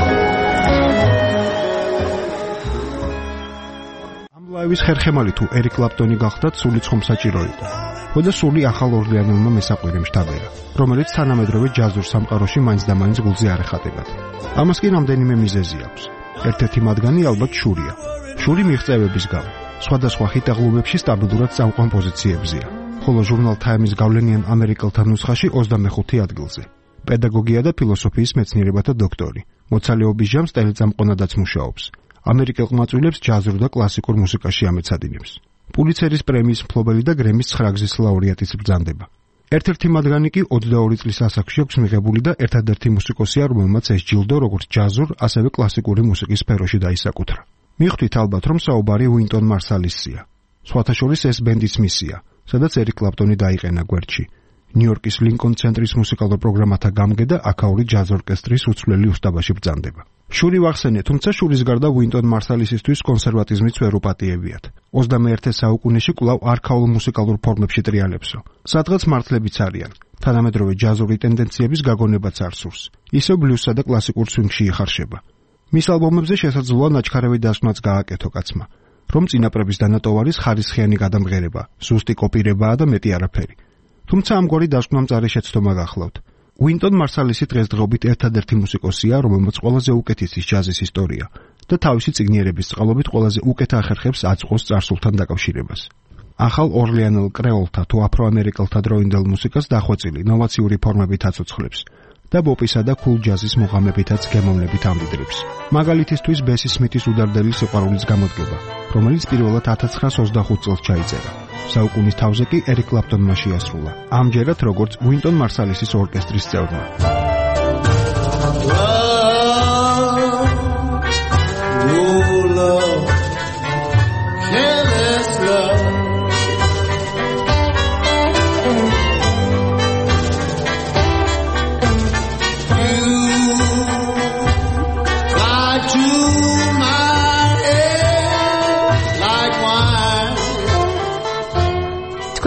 ამ ლაივის ხერხემალი თუ ერიკ კლაპტონი გახდათ, სული ცხომსაჭირო იყო. ხოდა სული ახალ ორლეანულმა მესაყვირემ შთაბერა, რომელიც თანამედროვე ჯაზურ სამყაროში მაინც და მაინც გულზე არ ეხატებათ. ამას კი რამდენიმე მიზეზი აქვს. ერთ-ერთი მათგანი ალბათ შურია. შური მიღწევების გამო. სხვადასხვა ჰიტაღლუმებში სტაბილურად წამყვან პოზიციებზეა, ხოლო ჟურნალ Time-ის გავლენიან ამერიკელთა ნუსხაში 25 ადგილზე. პედაგოგია და ფილოსოფიის მეცნიერებათა დოქტორი. მოცალეობის ჟამს ტელეწამყვანადაც მუშაობს. ამერიკელ ყმაწვილებს ჯაზურ და კლასიკურ მუსიკაში ამეცადინებს. პულიცერის პრემიის მფლობელი და გრემის 9 გზის ლაურეატიც ბრძანდება. ერთ-ერთი მათგანი კი 22 წლის ასაკში აქვს მიღებული და ერთადერთი მუსიკოსია, რომელმაც ეს ჯილდო როგორც ჯაზურ, ასევე კლასიკური მუსიკის სფეროში დაისაკუთრა. მიხვდით ალბათ, რომ საუბარი უინტონ მარსალისია. სხვათა შორის ეს ბენდის მისია, სადაც ერიკ კლაპტონი დაიყენა გვერდში. ნიუ-იორკის ლინკონ ცენტრის მუსიკალურ პროგრამათა გამგე და აქაური ჯაზ ორკესტრის უცვლელი უსტაბაში ბრძანდება. შური ვახსენე, თუმცა შურის გარდა უინტონ მარსალისისთვის კონსერვატიზმიც ვერ უპატიებიათ. 21 საუკუნეში კვლავ არქაულ მუსიკალურ ფორმებში ტრიალებსო. სადღაც მართლებიც არიან. თანამედროვე ჯაზური ტენდენციების გაგონებაც არ სურს. ისევ ბლუზსა და კლასიკურ სვინგში იხარშება. მის ალბომებზე შესაძლოა ნაჩქარევი დასკვნაც გააკეთო კაცმა, რომ წინაპრების დანატოვარის ხარისხიანი გადამღერება, ზუსტი კოპირებაა და მეტი არაფერი. თუმცა ამგვარი დასკვნამწარი შეცდომა გახლავთ. უინტონ მარსალისი დღესდღეობით ერთადერთი მუსიკოსია, რომელმაც ყველაზე უკეთესი ჯაზის ისტორია და თავისი წიგნიერების წყალობით ყველაზე უკეთ ახერხებს აწყოს წარსულთან დაკავშირებას. ახალ ორლეანელ კრეოლთა თუ აფროამერიკელთა დროინდელ მუსიკას დახვეწილი ნოვაციური ფორმებით აცოცხლებს და ბოპისა და კულ ჯაზის მოღამებითაც გემოვნებით ამდიდრებს. მაგალითისთვის ბესი სმითის უდარდელი სიყვარულის გამოდგება, რომელიც პირველად 1925 წელს ჩაიწერა. საუკუნის თავზე კი ერიკ კლაპტონმა შეასრულა. ამჯერად როგორც უინტონ მარსალისის ორკესტრის წევრმა.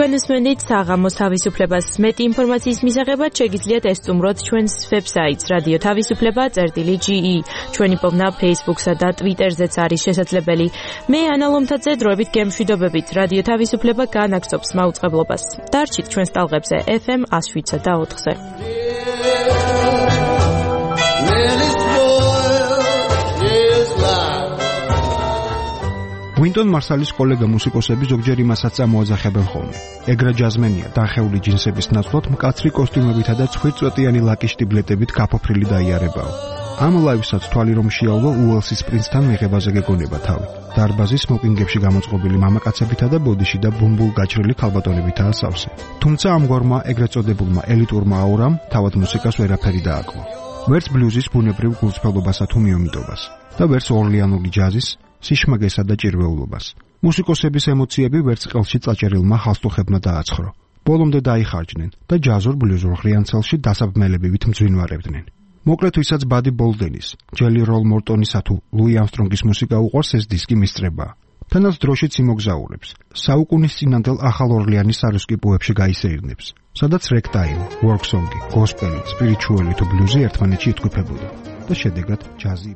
თქვენ უსმენთ საღამოს თავისუფლებას. მეტი ინფორმაციის მისაღებად შეგიძლიათ ესტუმროთ ჩვენს ვებსაიტს რადიო თავისუფლება.ge. ჩვენი პოვნა Facebook-სა და Twitter-ზეც არის შესაძლებელი. მე ანა ლომთაძე დროებით გემშვიდობებით. რადიო თავისუფლება განაგრძობს მაუწყებლობას. დარჩით ჩვენს ტალღებზე FM 107 და 4-ზე. ვინტონ მარსალის კოლეგა მუსიკოსები ზოგჯერ იმასაც წამოაძახებენ ხოლმე. ეგრა ჯაზმენია, დახეული ჯინსების ნაცვლად მკაცრი კოსტიუმებითა და ცხვირწვეტიანი ლაკის შტიბლეტებით გაფოფრილი დაიარებაო. ამ ლაივსაც თვალი რომ შეავლო უელსის პრინცთან მიღებაზე გეგონება თავი. დარბაზის სმოკინგებში გამოწყობილი მამაკაცებითა და ბოდიში და ბუმბულ გაჭრილი ქალბატონებითაა სავსე. თუმცა ამგვარმა ეგრეთ წოდებულმა ელიტურმა აურამ თავად მუსიკას ვერაფერი დააკლა. ვერც ბლუზის ბუნებრივ გულწრფელობასა თუ მიომიდობას და ვერც ორლეანული ჯაზის სიშმაგესა და ჭირვეულობას. მუსიკოსების ემოციები ვერც ყელში წაჭერილმა ხალხტუხებმა დააცხოვრო. ბოლომდე დაიხარჯნენ და ჯაზურ ბლუზურ ღრიანცელში დასაბმელებივით მძვინვარებდნენ. მოკლედ ვისაც ბადი ბოლდენის, ჯელი როლ მორტონისა თუ ლუი ამსტრონგის მუსიკა უყვარს, ეს დისკი მისწრებაა. თანაც დროშიც იმოგზაურებს. საუკუნის წინანდელ ახალ ორლეანის სარუსკიპუებში გაისეირნებს, სადაც რეგტაიმი, ვორკ სონგი, გოსპელი, სპირიჩუელი თუ ბლუზი ერთმანეთში იტკიფებოდა და შედეგად ჯაზი